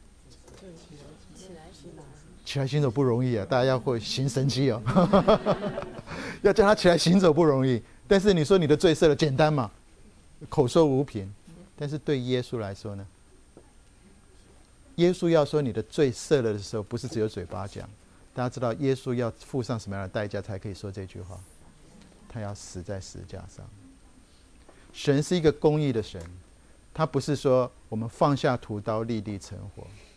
起来行走不容易啊，大家要会行神迹哦要叫他起来行走不容易，但是你说你的罪赦了，简单嘛，口说无凭。但是对耶稣来说呢？耶稣要说你的罪赦了的时候，不是只有嘴巴讲。大家知道耶稣要付上什么样的代价才可以说这句话？他要死在十字架上。神是一个公义的神，他不是说我们放下屠刀立地成佛。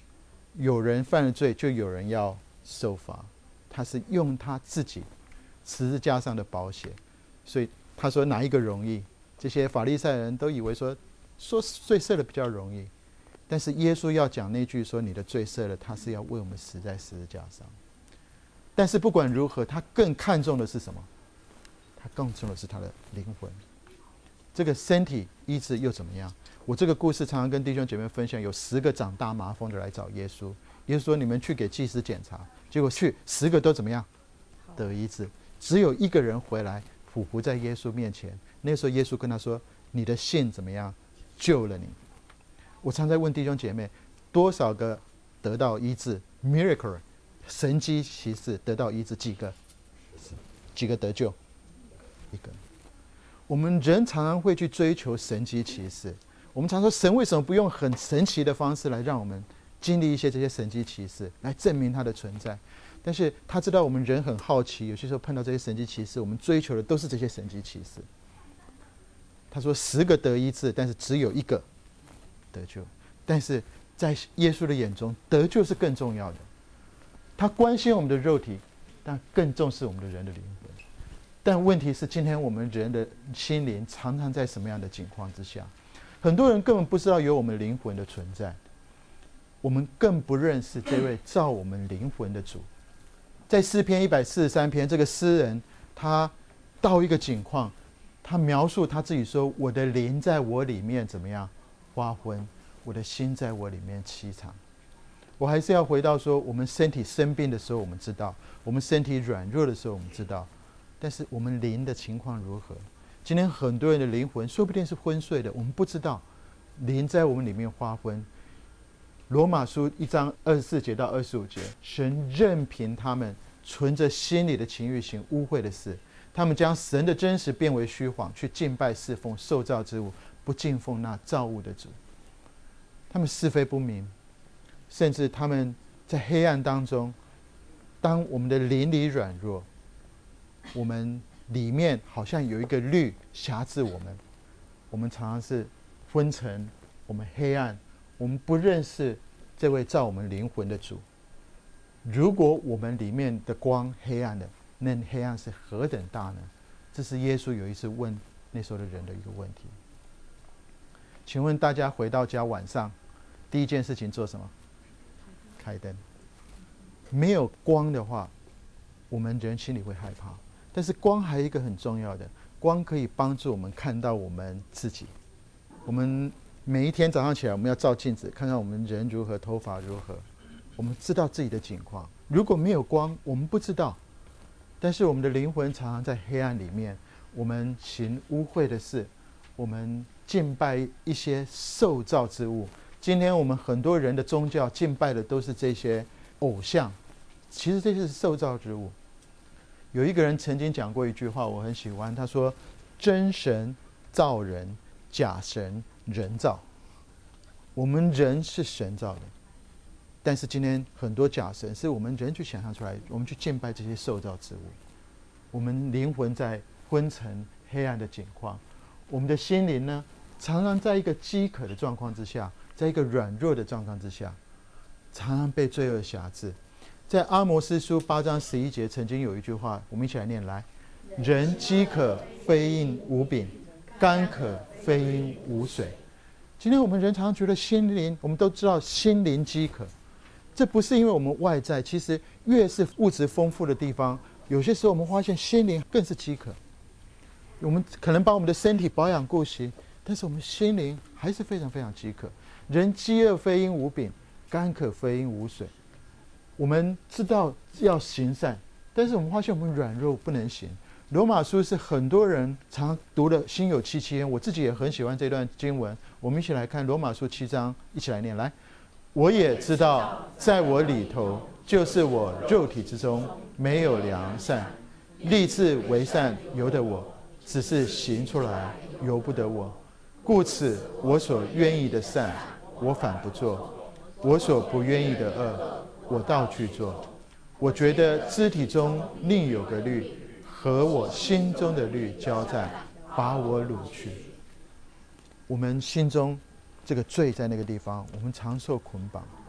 有人犯了罪，就有人要受罚。他是用他自己十字架上的宝血，所以他说哪一个容易？这些法利赛人都以为说说罪赦了比较容易，但是耶稣要讲那句说你的罪赦了，他是要为我们死在十字架上。但是不管如何，他更看重的是什么？他更重的是他的灵魂。这个身体医治又怎么样？我这个故事常常跟弟兄姐妹分享，有十个长大麻风的来找耶稣，耶稣说你们去给祭司检查，结果去十个都怎么样？得医治，只有一个人回来匍匐在耶稣面前。那时候耶稣跟他说：“你的信怎么样？救了你。”我常在问弟兄姐妹，多少个得到医治 miracle 神迹奇事得到医治？几个？几个得救？一个。我们人常常会去追求神迹奇事，我们常说神为什么不用很神奇的方式来让我们经历一些这些神迹奇事，来证明他的存在？但是他知道我们人很好奇，有些时候碰到这些神迹奇事，我们追求的都是这些神迹奇事。他说十个得医治，但是只有一个得救。但是在耶稣的眼中，得救是更重要的。他关心我们的肉体，但更重视我们的人的灵魂。但问题是，今天我们人的心灵常常在什么样的境况之下？很多人根本不知道有我们灵魂的存在，我们更不认识这位造我们灵魂的主。在诗篇一百四十三篇，这个诗人他到一个境况，他描述他自己说：“我的灵在我里面怎么样花昏，我的心在我里面凄长。”我还是要回到说，我们身体生病的时候，我们知道；我们身体软弱的时候，我们知道。但是我们灵的情况如何？今天很多人的灵魂说不定是昏睡的，我们不知道。灵在我们里面花昏。罗马书一章二十四节到二十五节，神任凭他们存着心里的情欲行污秽的事，他们将神的真实变为虚谎，去敬拜侍奉受造之物，不敬奉那造物的主。他们是非不明，甚至他们在黑暗当中，当我们的灵里软弱，我们里面好像有一个律辖制我们，我们常常是昏沉，我们黑暗，我们不认识这位造我们灵魂的主。如果我们里面的光黑暗的，那黑暗是何等大呢？这是耶稣有一次问那时候的人的一个问题。请问大家回到家晚上第一件事情做什么？开灯。没有光的话，我们人心里会害怕。但是光还有一个很重要的，光可以帮助我们看到我们自己。我们每一天早上起来，我们要照镜子，看看我们人如何，头发如何，我们知道自己的境况。如果没有光，我们不知道。但是我们的灵魂常常在黑暗里面，我们行污秽的事，我们敬拜一些受造之物。今天我们很多人的宗教敬拜的都是这些偶像，其实这些是受造之物。有一个人曾经讲过一句话，我很喜欢，他说：“真神造人，假神人造。”我们人是神造的，但是今天很多假神是我们人去想象出来，我们去敬拜这些受造之物。我们灵魂在昏沉黑暗的境况，我们的心灵呢，常常在一个饥渴的状况之下，在一个软弱的状况之下，常常被罪恶辖制。在阿摩司书八章十一节曾经有一句话，我们一起来念来：人饥渴非因无饼，干渴非因无水。今天我们人常常觉得心灵，我们都知道心灵饥渴，这不是因为我们外在，其实越是物质丰富的地方，有些时候我们发现心灵更是饥渴。我们可能把我们的身体保养顾惜，但是我们心灵还是非常非常饥渴。人饥饿非因无饼，干渴非因无水。我们知道要行善，但是我们发现我们软弱不能行。罗马书是很多人常读的心有戚戚焉，我自己也很喜欢这段经文。我们一起来看罗马书七章，一起来念来。我也知道在我里头，就是我肉体之中没有良善，立志为善由得我，只是行出来由不得我。故此我所愿意的善我反不做，我所不愿意的恶我倒去做。我觉得肢体中另有个律，和我心中的律交战，把我掳去。我们心中这个罪在那个地方，我们常受捆绑。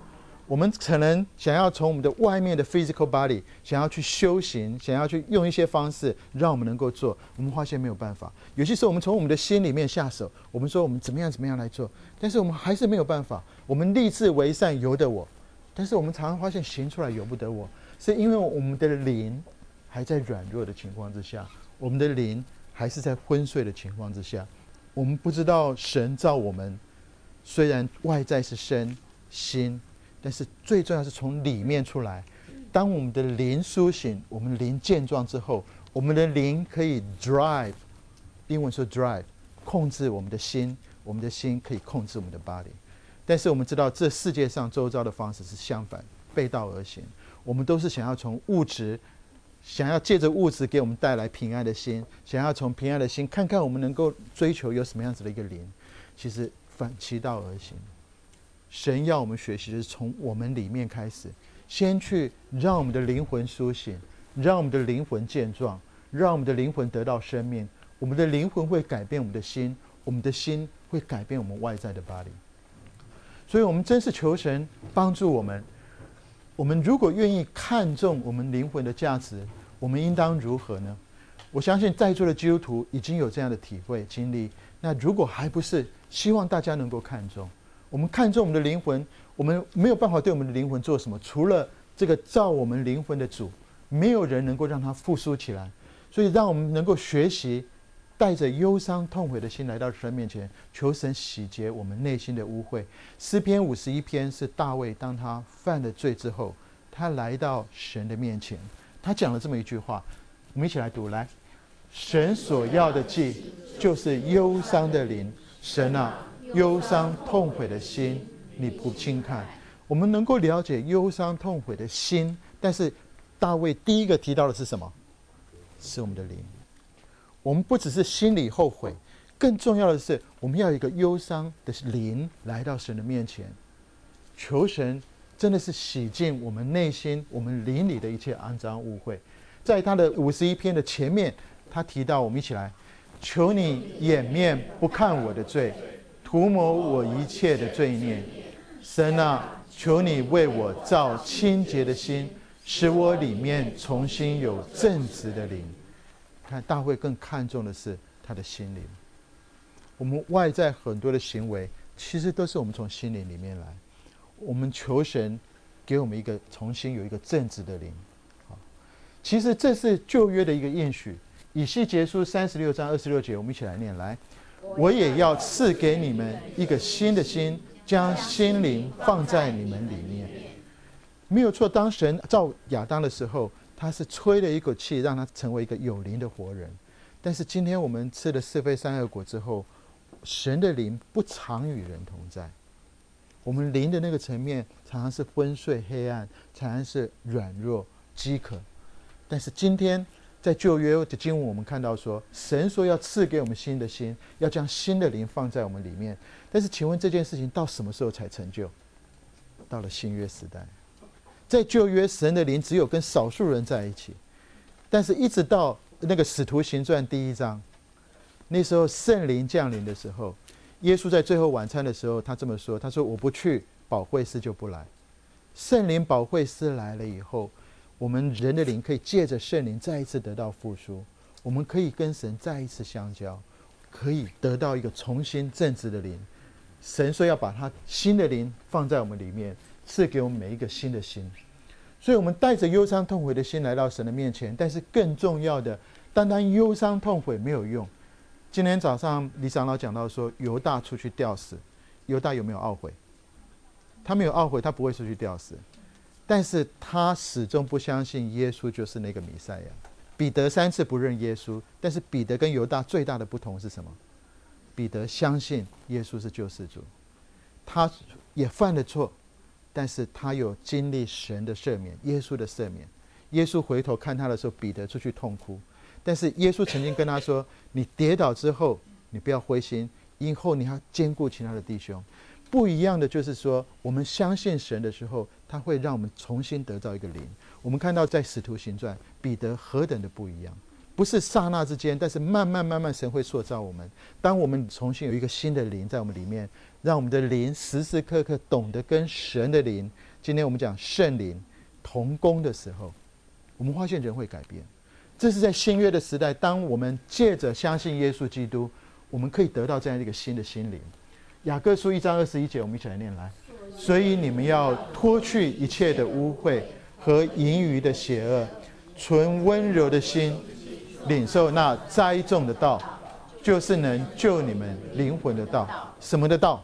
我们可能想要从我们的外面的 physical body 想要去修行，想要去用一些方式让我们能够做，我们发现没有办法。有些时候我们从我们的心里面下手，我们说我们怎么样怎么样来做，但是我们还是没有办法。我们立志为善由得我，但是我们常常发现行出来由不得我，是因为我们的灵还在软弱的情况之下，我们的灵还是在昏睡的情况之下。我们不知道神造我们，虽然外在是身心，但是最重要是从里面出来。当我们的灵苏醒，我们灵健壮之后，我们的灵可以 drive， 英文说 drive， 控制我们的心，我们的心可以控制我们的 body。 但是我们知道这世界上周遭的方式是相反，背道而行。我们都是想要从物质，想要借着物质给我们带来平安的心，想要从平安的心看看我们能够追求有什么样子的一个灵，其实反其道而行。神要我们学习的是从我们里面开始，先去让我们的灵魂苏醒，让我们的灵魂健壮，让我们的灵魂得到生命。我们的灵魂会改变我们的心，我们的心会改变我们外在的 body。 所以我们真是求神帮助我们，我们如果愿意看重我们灵魂的价值，我们应当如何呢？我相信在座的基督徒已经有这样的体会经历，那如果还不是，希望大家能够看重。我们看重我们的灵魂，我们没有办法对我们的灵魂做什么，除了这个造我们灵魂的主，没有人能够让它复苏起来。所以让我们能够学习带着忧伤痛悔的心来到神面前，求神洗洁我们内心的污秽。诗篇五十一篇是大卫当他犯了罪之后，他来到神的面前，他讲了这么一句话，我们一起来读。来，神所要的祭就是忧伤的灵，神啊，忧伤痛悔的心你不轻看。我们能够了解忧伤痛悔的心，但是大卫第一个提到的是什么？是我们的灵。我们不只是心里后悔，更重要的是我们要有一个忧伤的灵来到神的面前，求神真的是洗净我们内心我们灵里的一切肮脏污秽。在他的五十一篇的前面，他提到，我们一起来，求你掩面不看我的罪，涂抹我一切的罪孽。神啊，求你为我造清洁的心，使我里面重新有正直的灵。看大卫更看重的是他的心灵。我们外在很多的行为其实都是我们从心灵里面来，我们求神给我们一个重新有一个正直的灵。其实这是旧约的一个应许，以西结书三十六章二十六节，我们一起来念。来，我也要赐给你们一个新的心，将心灵放在你们里面。没有错，当神造亚当的时候，他是吹了一口气让他成为一个有灵的活人。但是今天我们吃了是非善恶果之后，神的灵不常与人同在，我们灵的那个层面常常是昏睡黑暗，常常是软弱饥渴。但是今天在旧约的经文我们看到说，神说要赐给我们新的心，要将新的灵放在我们里面。但是请问这件事情到什么时候才成就？到了新约时代。在旧约神的灵只有跟少数人在一起，但是一直到那个使徒行传第一章，那时候圣灵降临的时候，耶稣在最后晚餐的时候他这么说，他说我不去，保惠师就不来。圣灵保惠师来了以后，我们人的灵可以借着圣灵再一次得到复苏，我们可以跟神再一次相交，可以得到一个重新正直的灵。神说要把他新的灵放在我们里面，赐给我们每一个新的心。所以我们带着忧伤痛悔的心来到神的面前，但是更重要的，单单忧伤痛悔没有用。今天早上李长老讲到说，犹大出去吊死，犹大有没有懊悔？他没有懊悔，他不会出去吊死，但是他始终不相信耶稣就是那个弥赛亚。彼得三次不认耶稣，但是彼得跟犹大最大的不同是什么？彼得相信耶稣是救世主，他也犯了错，但是他有经历神的赦免，耶稣的赦免。耶稣回头看他的时候，彼得出去痛哭，但是耶稣曾经跟他说，你跌倒之后你不要灰心，以后你要兼顾其他的弟兄。不一样的就是说，我们相信神的时候，他会让我们重新得到一个灵。我们看到在使徒行传，彼得何等的不一样，不是刹那之间，但是慢慢慢慢神会塑造我们。当我们重新有一个新的灵在我们里面，让我们的灵时时刻刻懂得跟神的灵今天我们讲圣灵同工的时候，我们发现人会改变。这是在新约的时代，当我们借着相信耶稣基督，我们可以得到这样一个新的心灵。雅各书一章二十一节，我们一起来念来。所以你们要脱去一切的污秽和盈余的邪恶，存温柔的心，领受那栽种的道，就是能救你们灵魂的道。什么的道？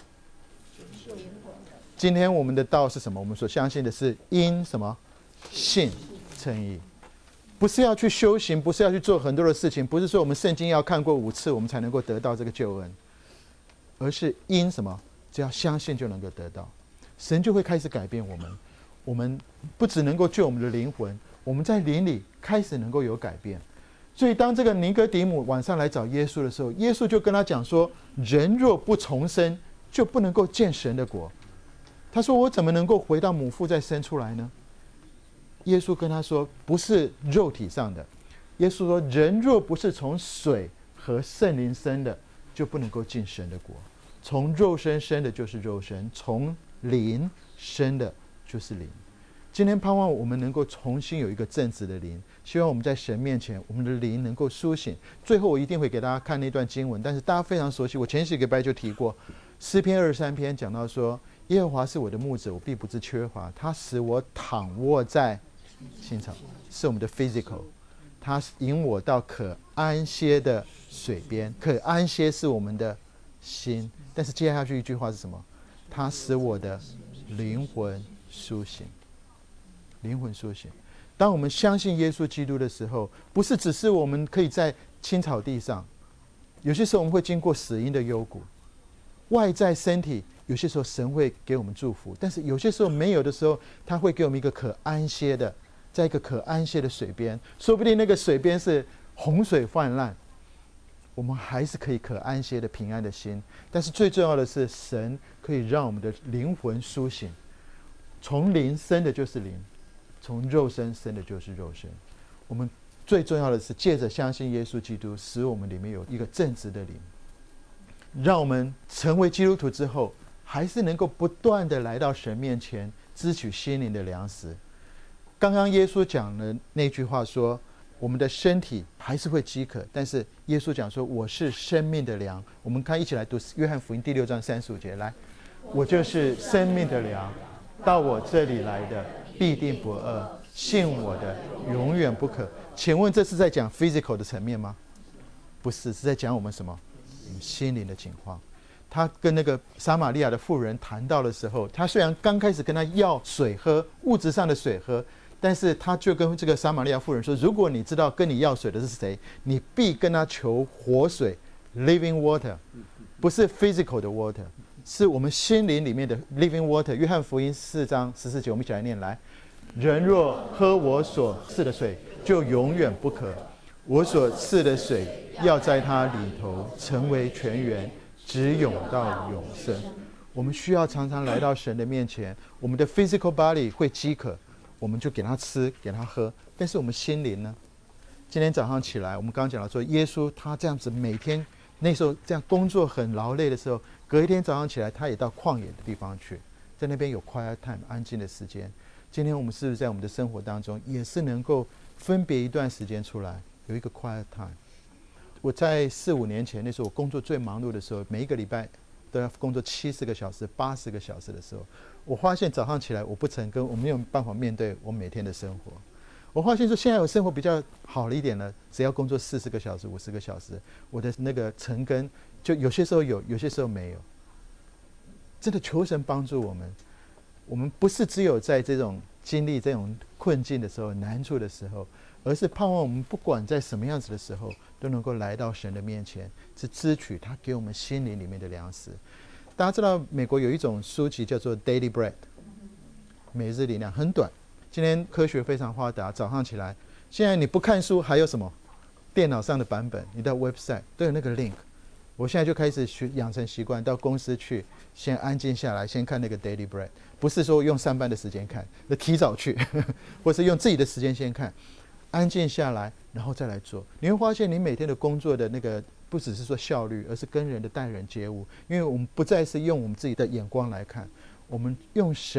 今天我们的道是什么？我们所相信的是因什么？信称义。不是要去修行，不是要去做很多的事情，不是说我们圣经要看过五次我们才能够得到这个救恩，而是因什么？只要相信就能够得到，神就会开始改变我们。我们不只能够救我们的灵魂，我们在灵里开始能够有改变。所以当这个尼哥底母晚上来找耶稣的时候，耶稣就跟他讲说，人若不重生，就不能够见神的国。他说，我怎么能够回到母腹再生出来呢？耶稣跟他说，不是肉体上的。耶稣说，人若不是从水和圣灵生的，就不能够进神的国。从肉身生的就是肉身，从灵生的就是灵。今天盼望我们能够重新有一个正直的灵，希望我们在神面前，我们的灵能够苏醒。最后我一定会给大家看那段经文，但是大家非常熟悉，我前几个礼拜就提过，诗篇二十三篇讲到说，耶和华是我的牧者，我必不致缺乏，他使我躺卧在青草，是我们的 physical， 他引我到可安歇的水边。可安歇是我们的心，但是接下去一句话是什么？他使我的灵魂苏醒。灵魂苏醒。当我们相信耶稣基督的时候，不是只是我们可以在青草地上，有些时候我们会经过死荫的幽谷，外在身体有些时候神会给我们祝福，但是有些时候没有的时候，他会给我们一个可安歇的，在一个可安歇的水边，说不定那个水边是洪水泛滥，我们还是可以可安歇的平安的心。但是最重要的是，神可以让我们的灵魂苏醒。从灵生的就是灵，从肉身生的就是肉身。我们最重要的是借着相信耶稣基督，使我们里面有一个正直的灵，让我们成为基督徒之后，还是能够不断的来到神面前，支取心灵的粮食。刚刚耶稣讲的那句话说，我们的身体还是会饥渴，但是耶稣讲说，我是生命的粮。我们看一起来读约翰福音第六章三十五节，来，我就是生命的粮，到我这里来的必定不饿，信我的永远不渴。请问这是在讲 physical 的层面吗？不是，是在讲我们什么？我们心灵的情况。他跟那个撒玛利亚的妇人谈到的时候，他虽然刚开始跟他要水喝，物质上的水喝，但是他就跟这个撒玛利亚妇人说，如果你知道跟你要水的是谁，你必跟他求活水 living water， 不是 physical 的 water， 是我们心灵里面的 living water。约翰福音四章十四节，我们一起来念来，人若喝我所赐的水，就永远不渴，我所赐的水要在它里头成为泉源，直涌到永生。我们需要常常来到神的面前，我们的 physical body 会饥渴，我们就给他吃给他喝，但是我们心灵呢？今天早上起来，我们刚刚讲到说，耶稣他这样子每天那时候这样工作很劳累的时候，隔一天早上起来，他也到旷野的地方去，在那边有 quiet time 安静的时间。今天我们是不是在我们的生活当中也是能够分别一段时间出来，有一个 quiet time？ 我在四五年前那时候我工作最忙碌的时候，每一个礼拜都要工作七十个小时八十个小时的时候，我发现早上起来我不曾跟我没有办法面对我每天的生活。我发现说现在我生活比较好了一点了，只要工作四十个小时五十个小时，我的那个成根就有些时候有，有些时候没有。真的求神帮助我们，我们不是只有在这种经历这种困境的时候难处的时候，而是盼望我们不管在什么样子的时候都能够来到神的面前，是支取他给我们心灵里面的粮食。大家知道美国有一种书籍叫做 Daily Bread 每日灵粮，很短。今天科学非常发达，早上起来现在你不看书还有什么电脑上的版本，你到 website 都有那个 link。我现在就开始学养成习惯，到公司去先安静下来，先看那个 Daily Bread， 不是说用上班的时间看，那提早去呵呵，或是用自己的时间先看，安静下来然后再来做。你会发现你每天的工作的那个不只是说效率，而是跟人的待人接物，因为我们不再是用我们自己的眼光来看，我们用神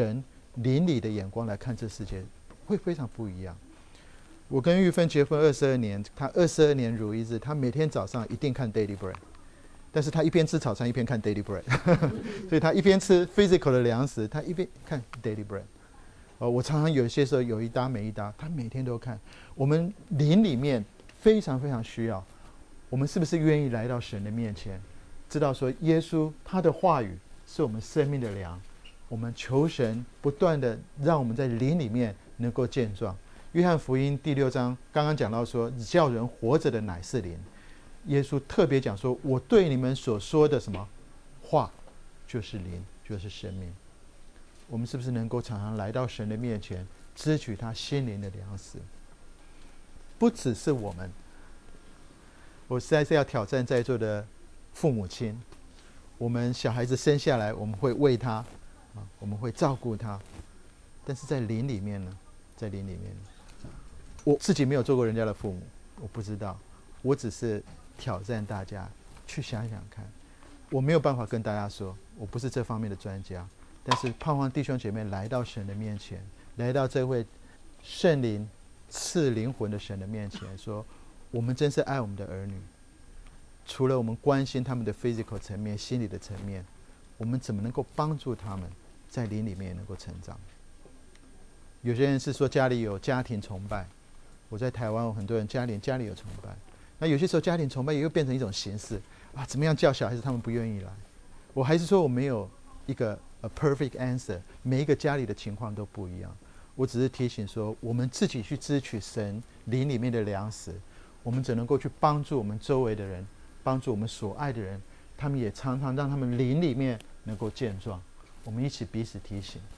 邻里的眼光来看这世界，会非常不一样。我跟玉芬结婚二十二年，她二十二年如一日，她每天早上一定看 Daily Bread， 但是她一边吃早餐一边看 Daily Bread， 所以她一边吃 physical 的粮食，她一边看 Daily Bread。呃，我常常有些时候有一搭没一搭，她每天都看。我们灵里面非常非常需要，我们是不是愿意来到神的面前，知道说耶稣他的话语是我们生命的粮，我们求神不断的让我们在灵里面能够健壮。约翰福音第六章刚刚讲到说，叫人活着的乃是灵。耶稣特别讲说，我对你们所说的什么话就是灵，就是生命。我们是不是能够常常来到神的面前，支取他心灵的粮食？不只是我们，我实在是要挑战在座的父母亲。我们小孩子生下来，我们会喂他，我们会照顾他，但是在灵里面呢？在灵里面呢？我自己没有做过人家的父母，我不知道。我只是挑战大家去想想看。我没有办法跟大家说，我不是这方面的专家，但是盼望弟兄姐妹来到神的面前，来到这位圣灵赐灵魂的神的面前，说我们真是爱我们的儿女。除了我们关心他们的 physical 层面、心理的层面，我们怎么能够帮助他们在灵里面能够成长？有些人是说家里有家庭崇拜，我在台湾有很多人家里家里有崇拜，那有些时候家庭崇拜也又变成一种形式啊，怎么样叫小孩子他们不愿意来？我还是说我没有一个 a perfect answer， 每一个家里的情况都不一样。我只是提醒说，我们自己去支取神灵里面的粮食，我们只能够去帮助我们周围的人，帮助我们所爱的人，他们也常常让他们灵里面能够健壮。我们一起彼此提醒，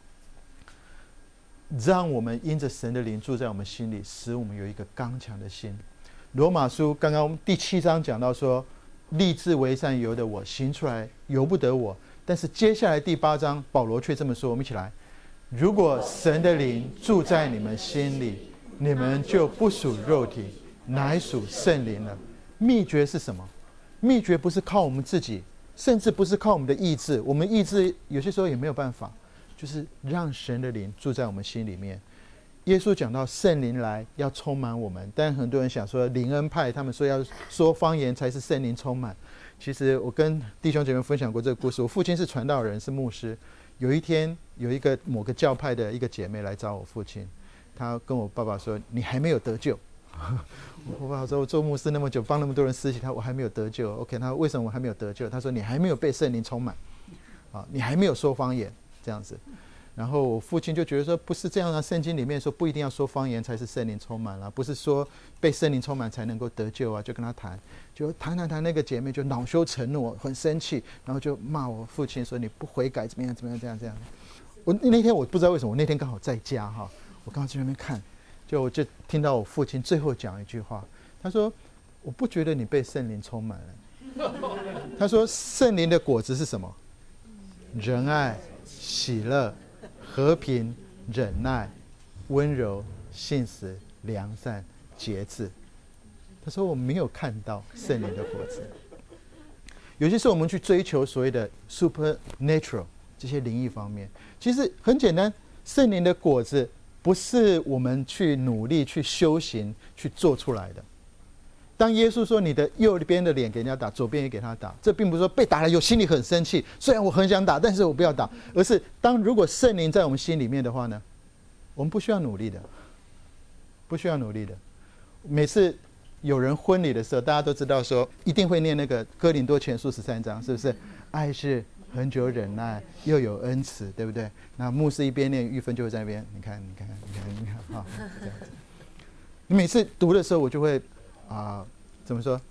让我们因着神的灵住在我们心里，使我们有一个刚强的心。罗马书刚刚第七章讲到说，立志为善由得我，行出来由不得我。但是接下来第八章保罗却这么说，我们一起来：如果神的灵住在你们心里，你们就不属肉体，乃属圣灵了。秘诀是什么？秘诀不是靠我们自己，甚至不是靠我们的意志，我们意志有些时候也没有办法，就是让神的灵住在我们心里面。耶稣讲到圣灵来要充满我们，但很多人想说灵恩派他们说要说方言才是圣灵充满。其实我跟弟兄姐妹分享过这个故事，我父亲是传道人，是牧师。有一天有一个某个教派的一个姐妹来找我父亲，她跟我爸爸说，你还没有得救。我爸爸说，我做牧师那么久，帮那么多人施洗，他我还没有得救。 OK， 他为什么我还没有得救？他说你还没有被圣灵充满，啊，你还没有说方言这样子。然后我父亲就觉得说，不是这样啊，圣经里面说不一定要说方言才是圣灵充满了，不是说被圣灵充满才能够得救啊。就跟他谈，就谈谈谈，那个姐妹就恼羞成怒，很生气，然后就骂我父亲说，你不悔改怎么样怎么样这样这样。我那天我不知道为什么，我那天刚好在家哈，我刚好在那边看，就我就听到我父亲最后讲一句话，他说，我不觉得你被圣灵充满了。他说圣灵的果子是什么？仁爱、喜乐、和平、忍耐、温柔、信实、良善、节制。他说我没有看到圣灵的果子。有些时候我们去追求所谓的 supernatural 这些灵异方面，其实很简单，圣灵的果子不是我们去努力去修行去做出来的。当耶稣说你的右边的脸给人家打，左边也给他打，这并不是说被打了有心里很生气，虽然我很想打，但是我不要打，而是当如果圣灵在我们心里面的话呢，我们不需要努力的，不需要努力的。每次有人婚礼的时候，大家都知道说一定会念那个哥林多前书十三章，是不是？爱是恒久忍耐，又有恩慈，对不对？那牧师一边念，玉芬就会在那边，你看，你看，你看，你看，好，这样子。你每次读的时候，我就会啊、呃，怎么说？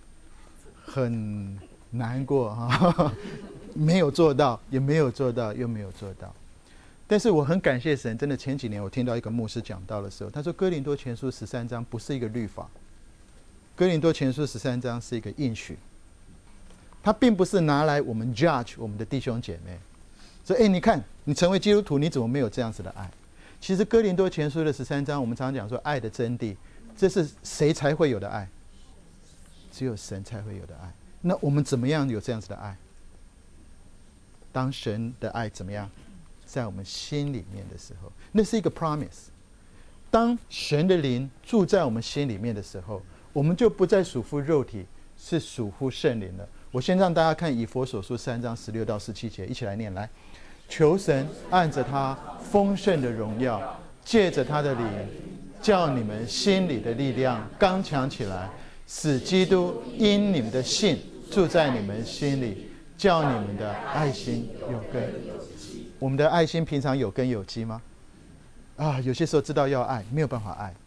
很难过哈，没有做到，也没有做到，又没有做到。但是我很感谢神，真的前几年我听到一个牧师讲到的时候，他说哥林多前书十三章不是一个律法，哥林多前书十三章是一个应许，它并不是拿来我们 judge 我们的弟兄姐妹，说哎，你看你成为基督徒，你怎么没有这样子的爱？其实哥林多前书的十三章，我们常常讲说爱的真谛，这是谁才会有的爱？只有神才会有的爱。那我们怎么样有这样子的爱？当神的爱怎么样在我们心里面的时候，那是一个 promise。当神的灵住在我们心里面的时候，我们就不再属乎肉体，是属乎圣灵了。我先让大家看以弗所书三章十六到十七节，一起来念。来，求神按着他丰盛的荣耀，借着他的灵，叫你们心里的力量刚强起来，使基督因你们的信住在你们心里，叫你们的爱心有根有基。我们的爱心平常有根有基吗？啊，有些时候知道要爱，没有办法爱。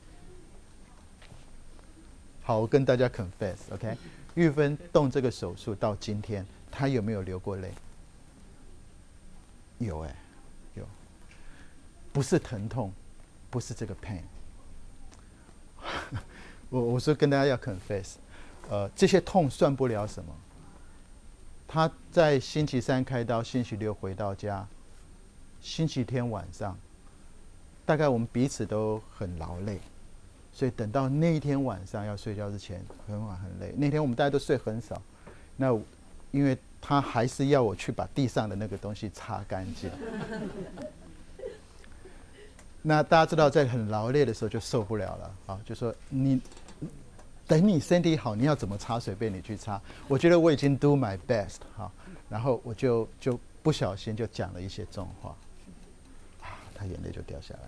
好，我跟大家 confess，OK， 玉芬动这个手术到今天，她有没有流过泪？有哎，有，不是疼痛，不是这个 pain。我我说跟大家要 confess， 呃，这些痛算不了什么。她在星期三开刀，星期六回到家，星期天晚上。大概我们彼此都很劳累，所以等到那一天晚上要睡觉之前，很晚很累。那天我们大家都睡很少，那因为他还是要我去把地上的那个东西擦干净。那大家知道，在很劳累的时候就受不了了啊，就说你等你身体好，你要怎么擦随便你去擦。我觉得我已经 do my best 哈，然后我就就不小心就讲了一些重话，啊，他眼泪就掉下来。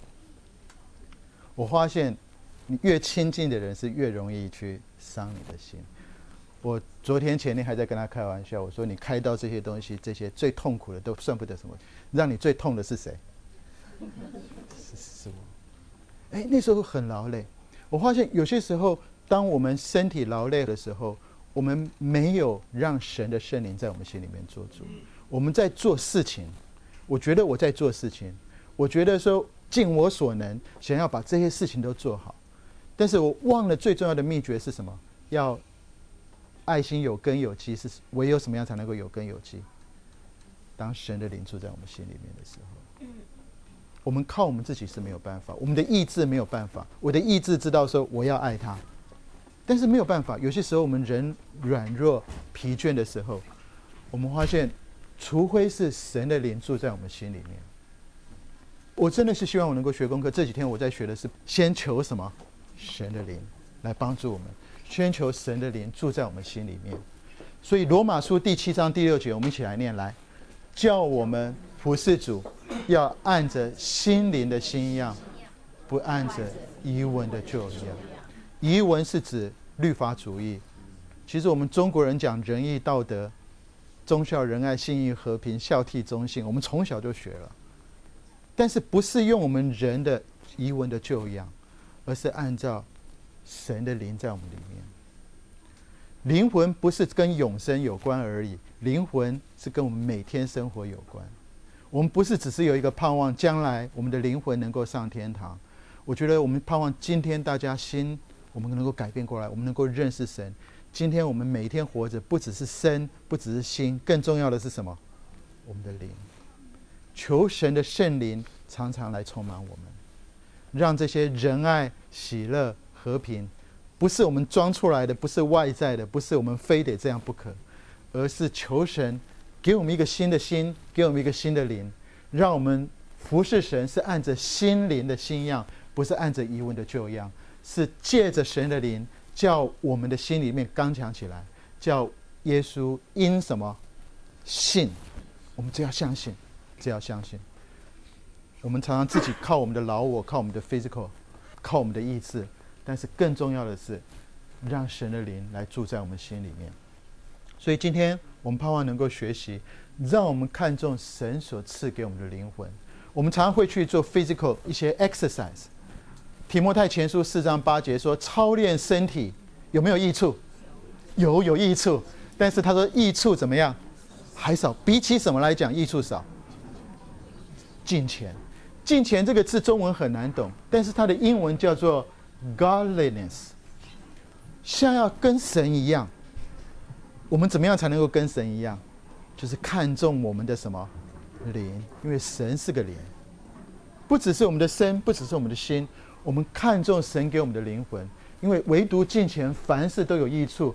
我发现，你越亲近的人是越容易去伤你的心。我昨天前天还在跟他开玩笑，我说你开刀这些东西，这些最痛苦的都算不得什么，让你最痛的是谁？是是我。哎，那时候很劳累。我发现有些时候，当我们身体劳累的时候，我们没有让神的圣灵在我们心里面做主。我们在做事情，我觉得我在做事情，我觉得说。尽我所能，想要把这些事情都做好，但是我忘了最重要的秘诀是什么？要爱心有根有基，是唯有什么样才能够有根有基？当神的灵住在我们心里面的时候，我们靠我们自己是没有办法，我们的意志没有办法。我的意志知道说我要爱他，但是没有办法。有些时候我们人软弱疲倦的时候，我们发现，除非是神的灵住在我们心里面。我真的是希望我能够学功课。这几天我在学的是先求什么？神的灵来帮助我们，先求神的灵住在我们心里面。所以罗马书第七章第六节，我们一起来念。来，叫我们服侍主，要按着心灵的新样，不按着遗文的旧样。遗文是指律法主义。其实我们中国人讲仁义道德、忠孝仁爱信义和平孝悌忠信，我们从小就学了。但是不是用我们人的遗文的旧样，而是按照神的灵在我们里面。灵魂不是跟永生有关而已，灵魂是跟我们每天生活有关。我们不是只是有一个盼望，将来我们的灵魂能够上天堂。我觉得我们盼望今天大家心，我们能够改变过来，我们能够认识神。今天我们每一天活着，不只是身，不只是心，更重要的是什么？我们的灵。求神的圣灵常常来充满我们，让这些仁爱、喜乐、和平，不是我们装出来的，不是外在的，不是我们非得这样不可，而是求神给我们一个新的心，给我们一个新的灵，让我们服侍神是按着心灵的新样，不是按着遗文的旧样，是借着神的灵，叫我们的心里面刚强起来，叫耶稣因什么信，我们只要相信。只要相信，我们常常自己靠我们的老我，靠我们的 physical， 靠我们的意志，但是更重要的是，让神的灵来住在我们心里面。所以今天我们盼望能够学习，让我们看重神所赐给我们的灵魂。我们常常会去做 physical 一些 exercise。提摩太前书四章八节说，操练身体有没有益处？有，有益处。但是他说益处怎么样？还少。比起什么来讲益处少？敬虔。敬虔这个字中文很难懂，但是它的英文叫做 godliness， 像要跟神一样。我们怎么样才能够跟神一样？就是看重我们的什么灵，因为神是个灵，不只是我们的身，不只是我们的心，我们看重神给我们的灵魂。因为唯独敬虔，凡事都有益处，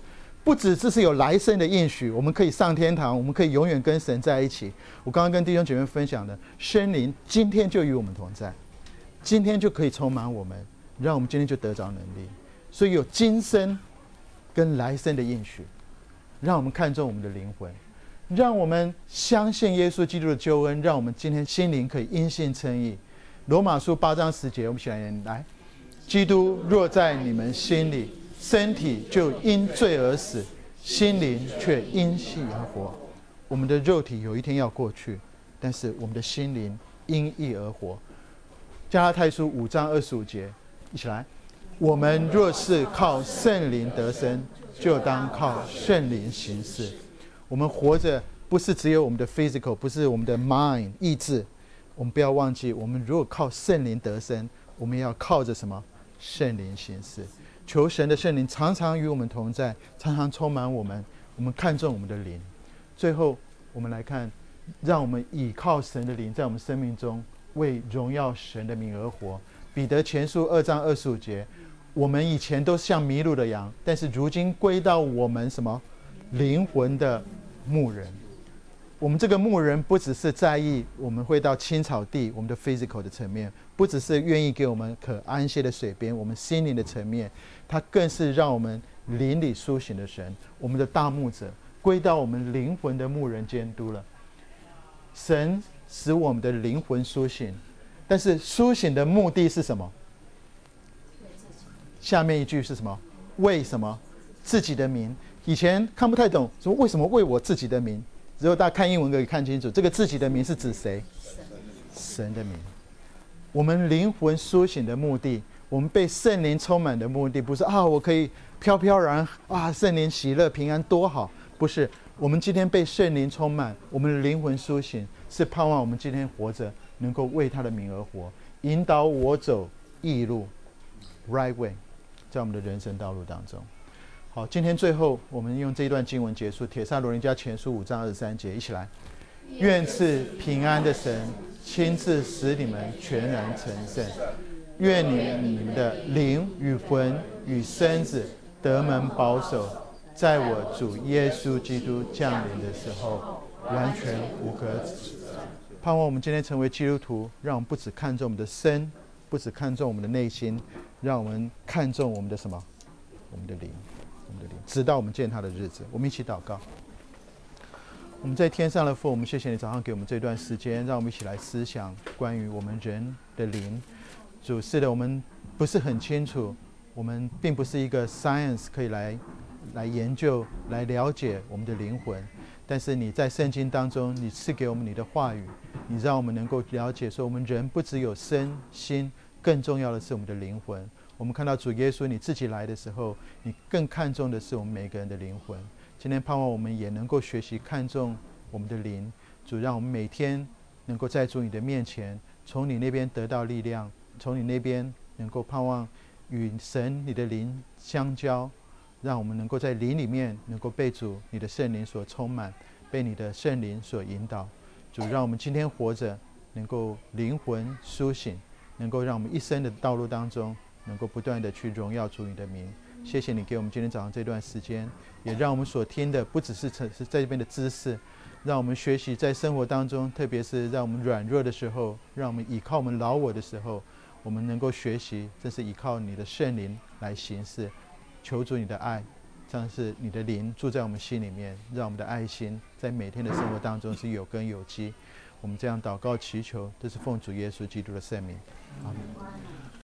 不只只是有来生的应许，我们可以上天堂，我们可以永远跟神在一起。我刚刚跟弟兄姐妹分享的，圣灵今天就与我们同在，今天就可以充满我们，让我们今天就得着能力。所以有今生跟来生的应许，让我们看重我们的灵魂，让我们相信耶稣基督的救恩，让我们今天心灵可以因信称义。罗马书八章十节，我们一起来来：基督若在你们心里，身体就因罪而死，心灵却因信而活。我们的肉体有一天要过去，但是我们的心灵因义而活。加拉太书五章二十五节，一起来：我们若是靠圣灵得生，就当靠圣灵行事。我们活着不是只有我们的 physical， 不是我们的 mind 意志。我们不要忘记，我们如果靠圣灵得生，我们要靠着什么？圣灵行事。求神的圣灵常常与我们同在，常常充满我们，我们看重我们的灵。最后我们来看，让我们倚靠神的灵在我们生命中，为荣耀神的名而活。彼得前书二章二十五节，我们以前都像迷路的羊，但是如今归到我们什么灵魂的牧人。我们这个牧人不只是在意我们会到青草地，我们的 physical 的层面，不只是愿意给我们可安歇的水边，我们心灵的层面，他更是让我们灵里苏醒的神，我们的大牧者，归到我们灵魂的牧人监督了。神使我们的灵魂苏醒，但是苏醒的目的是什么？下面一句是什么？为什么自己的名？以前看不太懂，说为什么为我自己的名？只有大家看英文可以看清楚，这个自己的名是指谁？神的名。我们灵魂苏醒的目的，我们被圣灵充满的目的，不是啊我可以飘飘然啊圣灵喜乐平安多好，不是。我们今天被圣灵充满，我们的灵魂苏醒，是盼望我们今天活着能够为他的名而活，引导我走义路 right way， 在我们的人生道路当中。好，今天最后我们用这一段经文结束。帖撒罗尼迦前书五章二十三节，一起来：愿赐平安的神亲自使你们全然成圣，愿你你们的灵与魂与身子得蒙保守，在我主耶稣基督降临的时候完全无可指责。盼望我们今天成为基督徒，让我们不只看重我们的身，不只看重我们的内心，让我们看重我们的什么？我们的灵。直到我们见他的日子。我们一起祷告。我们在天上的父，我们谢谢你早上给我们这段时间，让我们一起来思想关于我们人的灵。主，是的，我们不是很清楚，我们并不是一个 science 可以来来研究来了解我们的灵魂，但是你在圣经当中，你赐给我们你的话语，你让我们能够了解说，我们人不只有身心，更重要的是我们的灵魂。我们看到主耶稣你自己来的时候，你更看重的是我们每个人的灵魂。今天盼望我们也能够学习看重我们的灵。主，让我们每天能够在主你的面前，从你那边得到力量，从你那边能够盼望与神你的灵相交，让我们能够在灵里面能够被主你的圣灵所充满，被你的圣灵所引导。主，让我们今天活着能够灵魂苏醒，能够让我们一生的道路当中能够不断的去荣耀主你的名。谢谢你给我们今天早上这段时间，也让我们所听的不只是是在这边的知识，让我们学习在生活当中，特别是让我们软弱的时候，让我们倚靠我们老我的时候，我们能够学习这是依靠你的圣灵来行事。求主你的爱，这样是你的灵住在我们心里面，让我们的爱心在每天的生活当中是有根有基。我们这样祷告祈求，这是奉主耶稣基督的圣名，阿们。